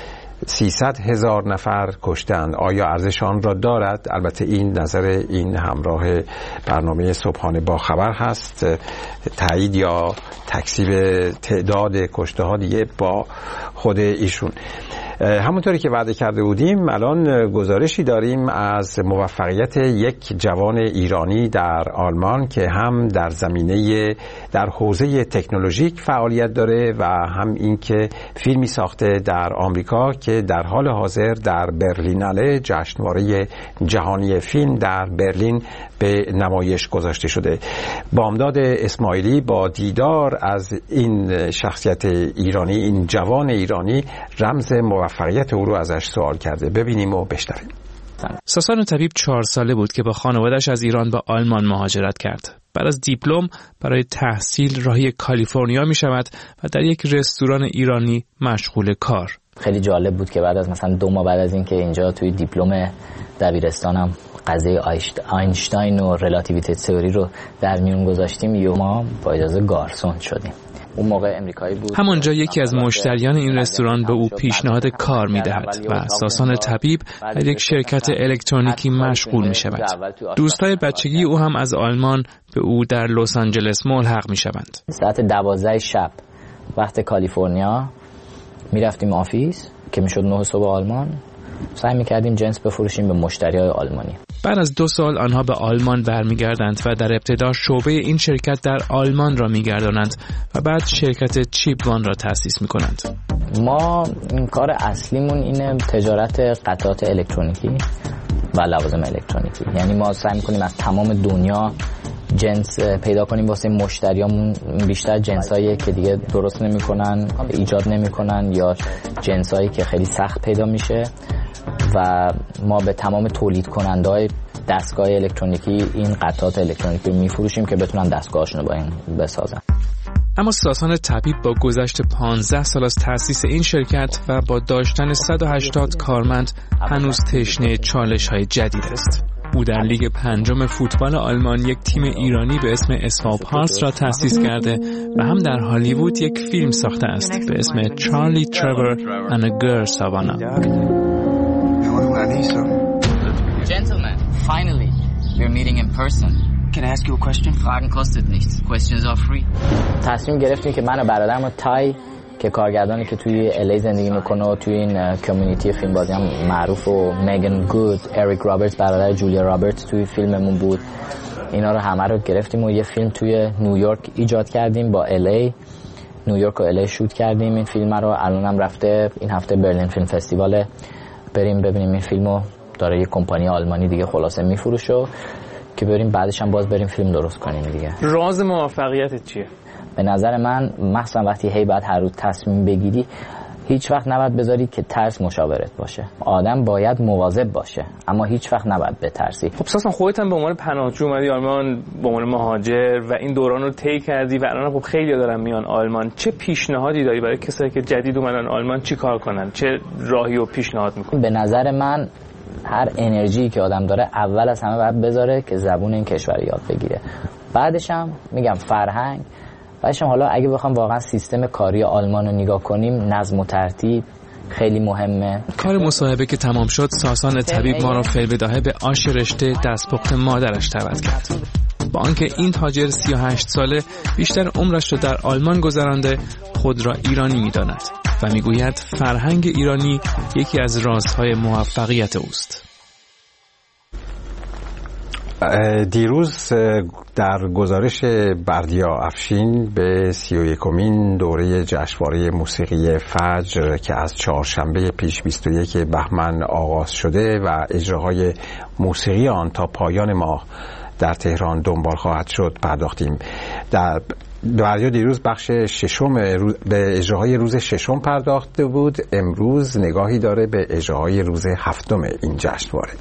سیصد هزار نفر کشتند. آیا ارزش آن را دارد؟ البته این نظر این همراه برنامه صبحانه با خبر هست. تایید یا تکذیب تعداد کشته ها دیگه با خود ایشون. همونطوری که وعده کرده بودیم الان گزارشی داریم از موفقیت یک جوان ایرانی در آلمان که هم در زمینه در حوزه تکنولوژیک فعالیت داره و هم این که فیلمی ساخته در آمریکا که در حال حاضر در برلیناله جشنواره جهانی فیلم در برلین به نمایش گذاشته شده. بامداد اسماعیلی با دیدار از این شخصیت ایرانی، این جوان ایرانی، رمز موفقیت او رو ازش سوال کرده. ببینیم و بشنویم. ساسان طبیب چهار ساله بود که با خانواده‌اش از ایران به آلمان مهاجرت کرد. بعد از دیپلم برای تحصیل راهی کالیفرنیا می شود و در یک رستوران ایرانی مشغول کار. خیلی جالب بود که بعد از مثلا دو ماه بعد از اینکه اینجا توی دیپلم دبیرستانم قضیه آینشتاین و رلاتیویته تئوری رو در میون گذاشتیم، یه ما با اجازه گارسون شدیم. اون موقع امریکایی بود. همانجا یکی از مشتریان این رستوران به او پیشنهاد کار می‌دهد و ساسان طبیب در یک شرکت الکترونیکی مشغول می‌شود. دوستای بچگی او هم از آلمان به او در لس آنجلس ملحق می‌شوند. ساعت دوازده شب وقت کالیفرنیا می‌رفتیم آفیس که میشد نه صبح آلمان، سعی می‌کردیم جنس بفروشیم به مشتریای آلمانی. بعد از دو سال آنها به آلمان برمیگردند و در ابتدا شعبه این شرکت در آلمان را میگردانند و بعد شرکت چیپ وان را تأسیس میکنند. ما این کار اصلیمون اینه تجارت قطعات الکترونیکی و لوازم الکترونیکی. یعنی ما سعی میکنیم از تمام دنیا جنس پیدا کنیم واسه مشتریامون، بیشتر جنسایی که دیگه درست نمیکنن، ایجاد نمیکنن یا جنسایی که خیلی سخت پیدا میشه و ما به تمام تولید کننده‌های دستگاه الکترونیکی این قطعات الکترونیکی رو میفروشیم که بتونن دستگاهشون رو با این بسازن. اما ساسان طبیب با گذشت پانزده سال از تأسیس این شرکت و با داشتن صد و هشتاد کارمند هنوز تشنه چالش‌های جدید است. او در لیگ پنجم فوتبال آلمان یک تیم ایرانی به اسم اسوا پارس را تأسیس کرده و هم در هالیوود یک فیلم ساخته است به اسم چارلی ترور and a Girl Savannah. Gentlemen, finally, we're meeting in person. Can I ask you a question? Fragen kostet nichts. Questions are free. تصمیم گرفتیم که من و برادرم تای که کارگردانی که توی الی زندگی میکنه و توی این کمیونیتی فیلم بازی هم معروف و میگن گود، اریک رابرتس برادر جولیا رابرتس توی فیلممون بود. اینا رو همه رو گرفتیم و یه فیلم توی نیویورک ایجاد کردیم با الی. نیویورک و الی شوت کردیم این فیلم رو. الانم رفته این هفته برلین فیلم فستیواله، بریم ببینیم این فیلمو. داره یه کمپانی آلمانی دیگه خلاصه میفروشه که بریم بعدش هم باز بریم فیلم درست کنیم دیگه. راز موفقیتت چیه؟ به نظر من مخصوصا وقتی هی بعد هر روز تصمیم بگیری، هیچ وقت نباید بذاری که ترس مشاورت باشه. آدم باید مواظب باشه اما هیچ وقت نباید بترسی. خب ساسان خودت هم به عنوان پناهجو اومدی آلمان، به عنوان مهاجر و این دوران رو طی کردی و الان خب خیلی دارن میان آلمان. چه پیشنهادی داری برای کسایی که جدید اومدن آلمان چی کار کنن؟ چه راهی و پیشنهاد میکنی؟ به نظر من هر انرژی که آدم داره اول از همه باید بذاره که زبون این کشور یاد بگیره. بعدش هم میگم فرهنگ. بعدش هم حالا اگه بخوام واقعا سیستم کاری آلمان رو نگاه کنیم، نظم و ترتیب خیلی مهمه. کار مصاحبه که تمام شد، ساسان طبیب ما را فی‌البداهه به آش رشته دستپخت مادرش دعوت کرد. با آنکه این تاجر سی و هشت ساله بیشتر عمرش را در آلمان گذرانده، خود را ایرانی می‌داند و میگوید فرهنگ ایرانی یکی از رازهای موفقیت اوست. دیروز در گزارش بردیا افشین به سی و یکمین دوره جشنواره موسیقی فجر که از چهارشنبه پیش بیست و یک بهمن آغاز شده و اجراهای موسیقی آن تا پایان ماه در تهران دنبال خواهد شد پرداختیم. در دریا دیروز بخش ششم به اجراهای روز ششم پرداخته بود، امروز نگاهی داره به اجراهای روز هفتم این جشنواره.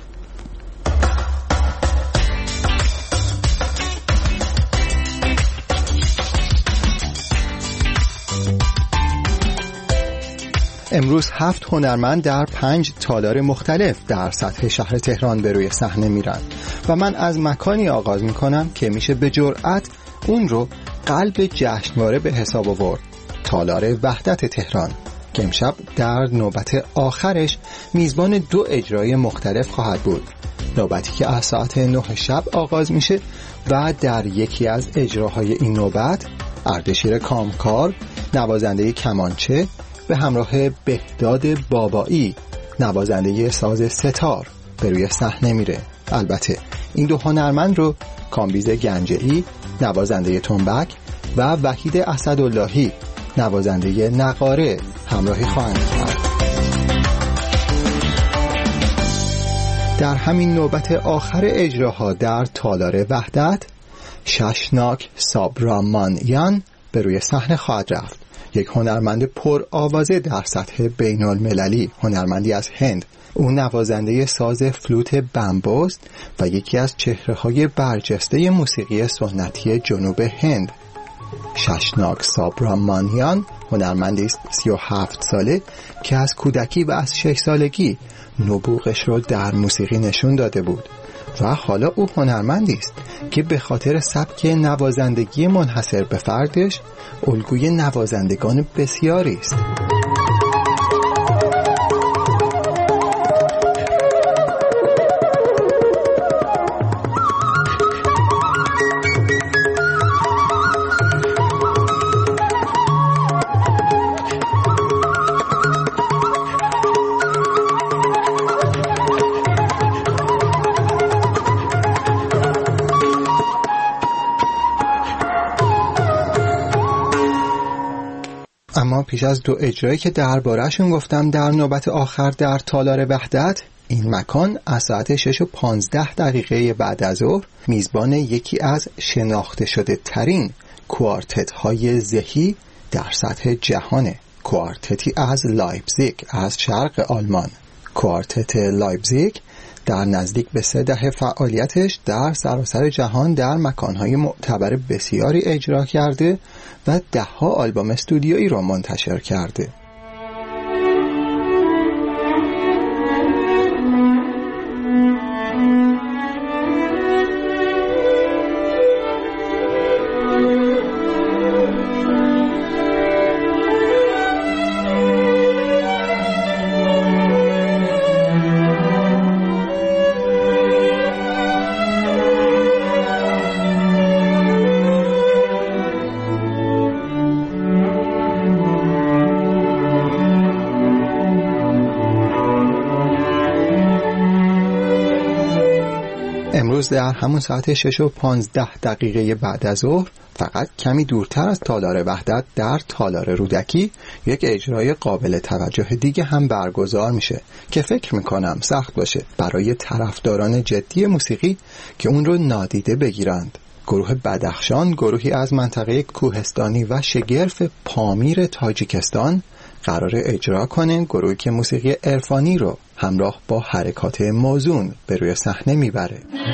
امروز هفت هنرمند در پنج تالار مختلف در سطح شهر تهران به روی صحنه میرن و من از مکانی آغاز میکنم که میشه به جرأت اون رو قلب جشنواره به حساب آورد، تالار وحدت تهران که امشب در نوبت آخرش میزبان دو اجرای مختلف خواهد بود. نوبتی که از ساعت نه شب آغاز میشه و در یکی از اجراهای این نوبت اردشیر کامکار نوازنده کمانچه به همراه بهداد بابایی نوازنده ساز ستار به روی صحنه میره. البته این دو هنرمند رو کامبیز گنجه‌ای نوازنده تنبک و وحید اسداللهی نوازنده نقاره همراهی خواهند کرد. در همین نوبت آخر اجراها در تالار وحدت ششناک سابرامانیان به روی صحنه خواهد رفت، یک هنرمند پر آوازه در سطح بین المللی، هنرمندی از هند. او نوازنده ساز فلوت بمبوست و یکی از چهره‌های برجسته موسیقی سنتی جنوب هند. ششناک سابرامانیان هنرمندی است سی و هفت ساله که از کودکی و از شش سالگی نبوغش رو در موسیقی نشون داده بود و حالا او هنرمندی است که به خاطر سبک نوازندگی منحصر به فردش الگوی نوازندگان بسیاری است. اما پیش از دو اجرایی که درباره‌شون گفتم در نوبت آخر در تالار وحدت، این مکان از ساعت شش و پانزده دقیقه بعد از ظهر میزبان یکی از شناخته شده ترین کوارتت های ذهی در سطح جهانه. کوارتتی از لایپزیگ از شرق آلمان. کوارتت لایپزیگ در نزدیک به سه دهه فعالیتش در سراسر جهان در مکانهای معتبر بسیاری اجرا کرده و ده ها آلبوم استودیویی را منتشر کرده. امروز در همون ساعت شش و پانزده دقیقه بعد از ظهر فقط کمی دورتر از تالار وحدت در تالار رودکی یک اجرای قابل توجه دیگه هم برگزار میشه که فکر میکنم سخت باشه برای طرفداران جدی موسیقی که اون رو نادیده بگیرند. گروه بدخشان، گروهی از منطقه کوهستانی و شگرف پامیر تاجیکستان قرار اجرا کنه، گروهی که موسیقی عرفانی رو همراه با حرکات موزون به روی صحنه میبره.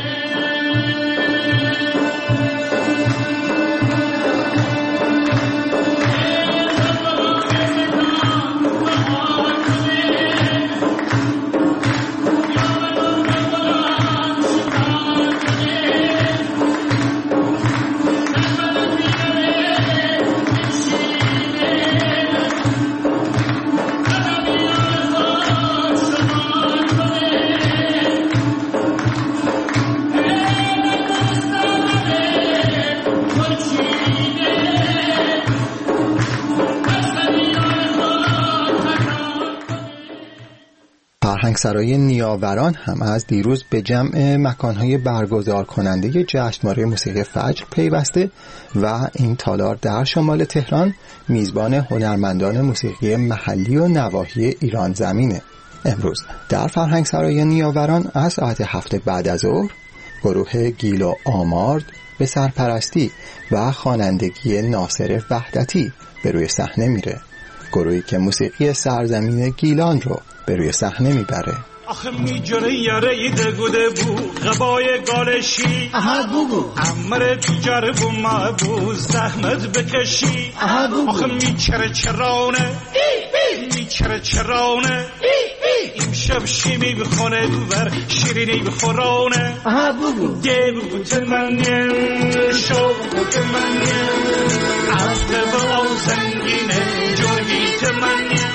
فرهنگسرای نیاوران هم از دیروز به جمع مکانهای برگزار کننده جشنواره موسیقی فجر پیوسته و این تالار در شمال تهران میزبان هنرمندان موسیقی محلی و نواحی ایران زمینه. امروز در فرهنگسرای نیاوران از ساعت هفت بعد از ظهر گروه گیل و آمارد به سرپرستی و خوانندگی ناصر وحدتی به روی صحنه میره. گروهی که موسیقی سرزمین گیلان رو به روی صحنه میبره. آخه میجره یاره دگوده بو غبای گالشی آها بگو عمر بیجاره بو معبوز زحمت بکشی آها بگو آخه میچره چرانه میچره چرانه این شب شیمی بخونه دوبر شیرینی بخورانه آها بگو دیو بوت منیم شو بوت منیم عصب با زنگینه جرگیت منیم.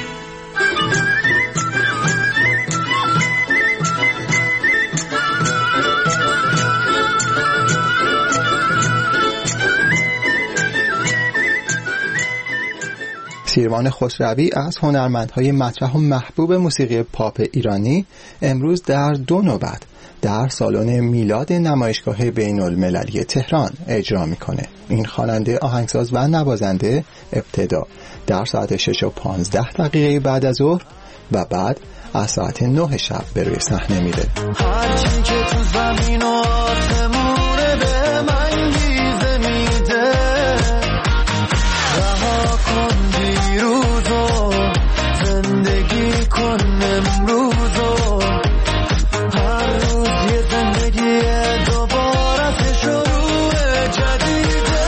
سیروان خسروی از هنرمندهای مطرح و محبوب موسیقی پاپ ایرانی امروز در دو نوبت در سالن میلاد نمایشگاه بین المللی تهران اجرا میکنه. این خواننده، آهنگساز و نوازنده ابتدا در ساعت شش و پانزده دقیقه بعد از ظهر و بعد از ساعت نه شب به روی صحنه میره. هرچی که تو زمین و آسمونه به من گیزه میده، رها کن دیروزو زندگی کن امروزو، هر روز یه زندگی دوباره شروع جدیده.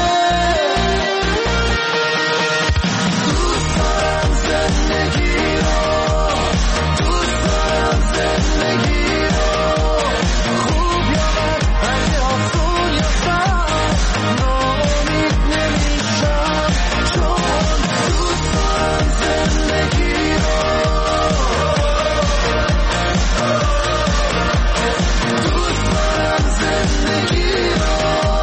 دوست دارم زندگی رو، دوست دارم زندگی رو، خوب یا بد، اگه آسون یا سخت، ناامید نمیشم چون دوست دارم زندگی رو، دوست دارم زندگی رو.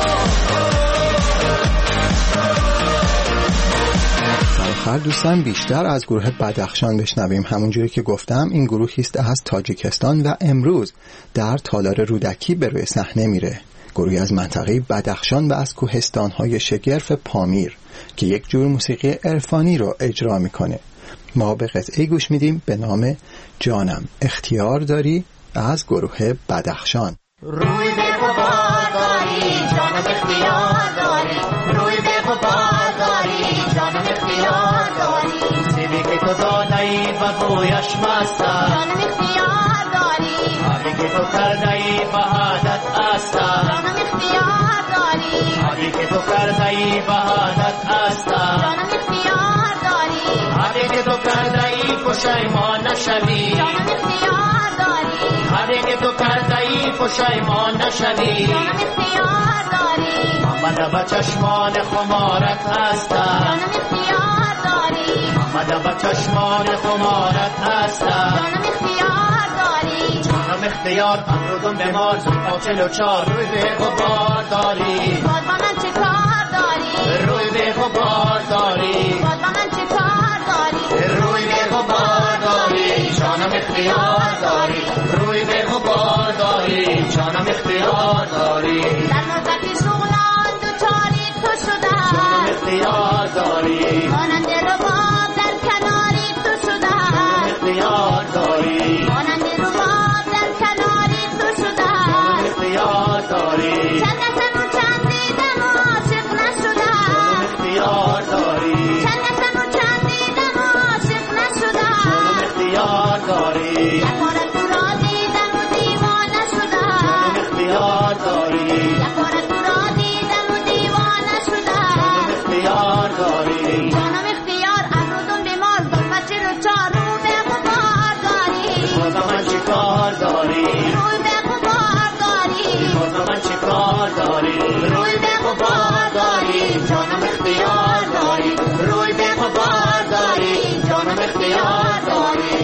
آخر دوستان بیشتر از گروه بدخشان بشنویم. همونجوری که گفتم این گروهی است از تاجیکستان و امروز در تالار رودکی به روی صحنه میره. گروهی از منطقه بدخشان و از کوهستان‌های شگرف پامیر که یک جور موسیقی عرفانی رو اجرا میکنه. ما به قطعه گوش میدیم به نام جانم اختیار داری از گروه بدخشان. روی به غبار داری جانم اختیار داری، روی به غبار داری جانم اختیار داری، سیبی که تو داده‌ای و بویش مستم، جانم اختیار داری، آبی که تو کرده‌ای و عادت استم، جانم اختیار داری، آبی که تو کرده‌ای و عادت استم، جانم اختیار داری، آبی که تو کرده‌ای پشیمان نشوی، جانم اختیار داری، آبی که تو کرده‌ای پشیمان نشوی، جانم اختیار داری، آمده به چشمان خمارت هستم، جانم اختیار داری، آمده به چشمان خمارت هستم، جانم اختیار داری، جانم اختیار امرودم به مار زلفا چل و چار، روی به غبار داری باز با من چه کار داری، روی به غبار داری باز با من چه کار داری، روی به غبار داری جانم اختیار داری، روی به غبار داری جانم اختیار داری، در مدتی شغلان دوچاری تو شدم، جانم اختیار داری، مانند رباب در کناری تو شدم، جانم اختیار داری، مانند رباب در کناری تو شدم، جانم اختیار داری، چند نسم و چند دیدم عاشق نشدم، جانم اختیار داری، چند نسم و چند دیدم عاشق نشدم، جانم اختیار داری، یک بار تو را دیدم و دیوانه شدم، جانم اختیار داری، یک بار تو را دیدم و دیوانه شدم، جانم اختیار داری، جانم اختیار امرودم بیمار زلفت چل و چار، رو به غبار داری باز من چی کار داری، روی به غبار داری باز من چی کار داری، روی به غبار داری جانم اختیار داری، روی به غبار داری جانم اختیار داری.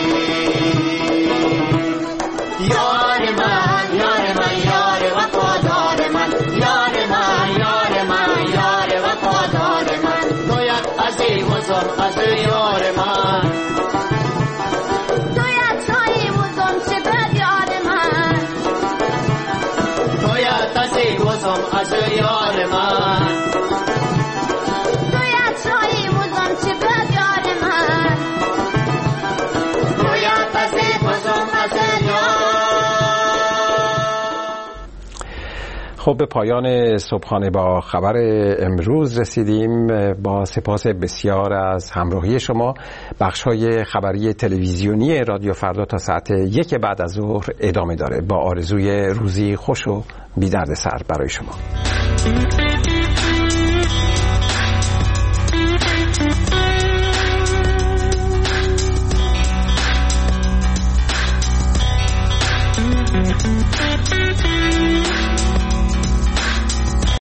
یار من یار من یار وفادار من، یار من یار من یار وفادار من، تو یک عزیز و زم از یار من، تو یک شایی و زم چه بد یار من، تو یک عزیز و زم از یار من، تو یک شایی و زم چه بد یار من، تو یک عزیز و زم از یار. خب به پایان صبحانه با خبر امروز رسیدیم. با سپاس بسیار از همراهی شما. بخش‌های خبری تلویزیونی رادیو فردا تا ساعت یک بعد از ظهر ادامه داره، با آرزوی روزی خوش و بی درد سر برای شما. Thank you.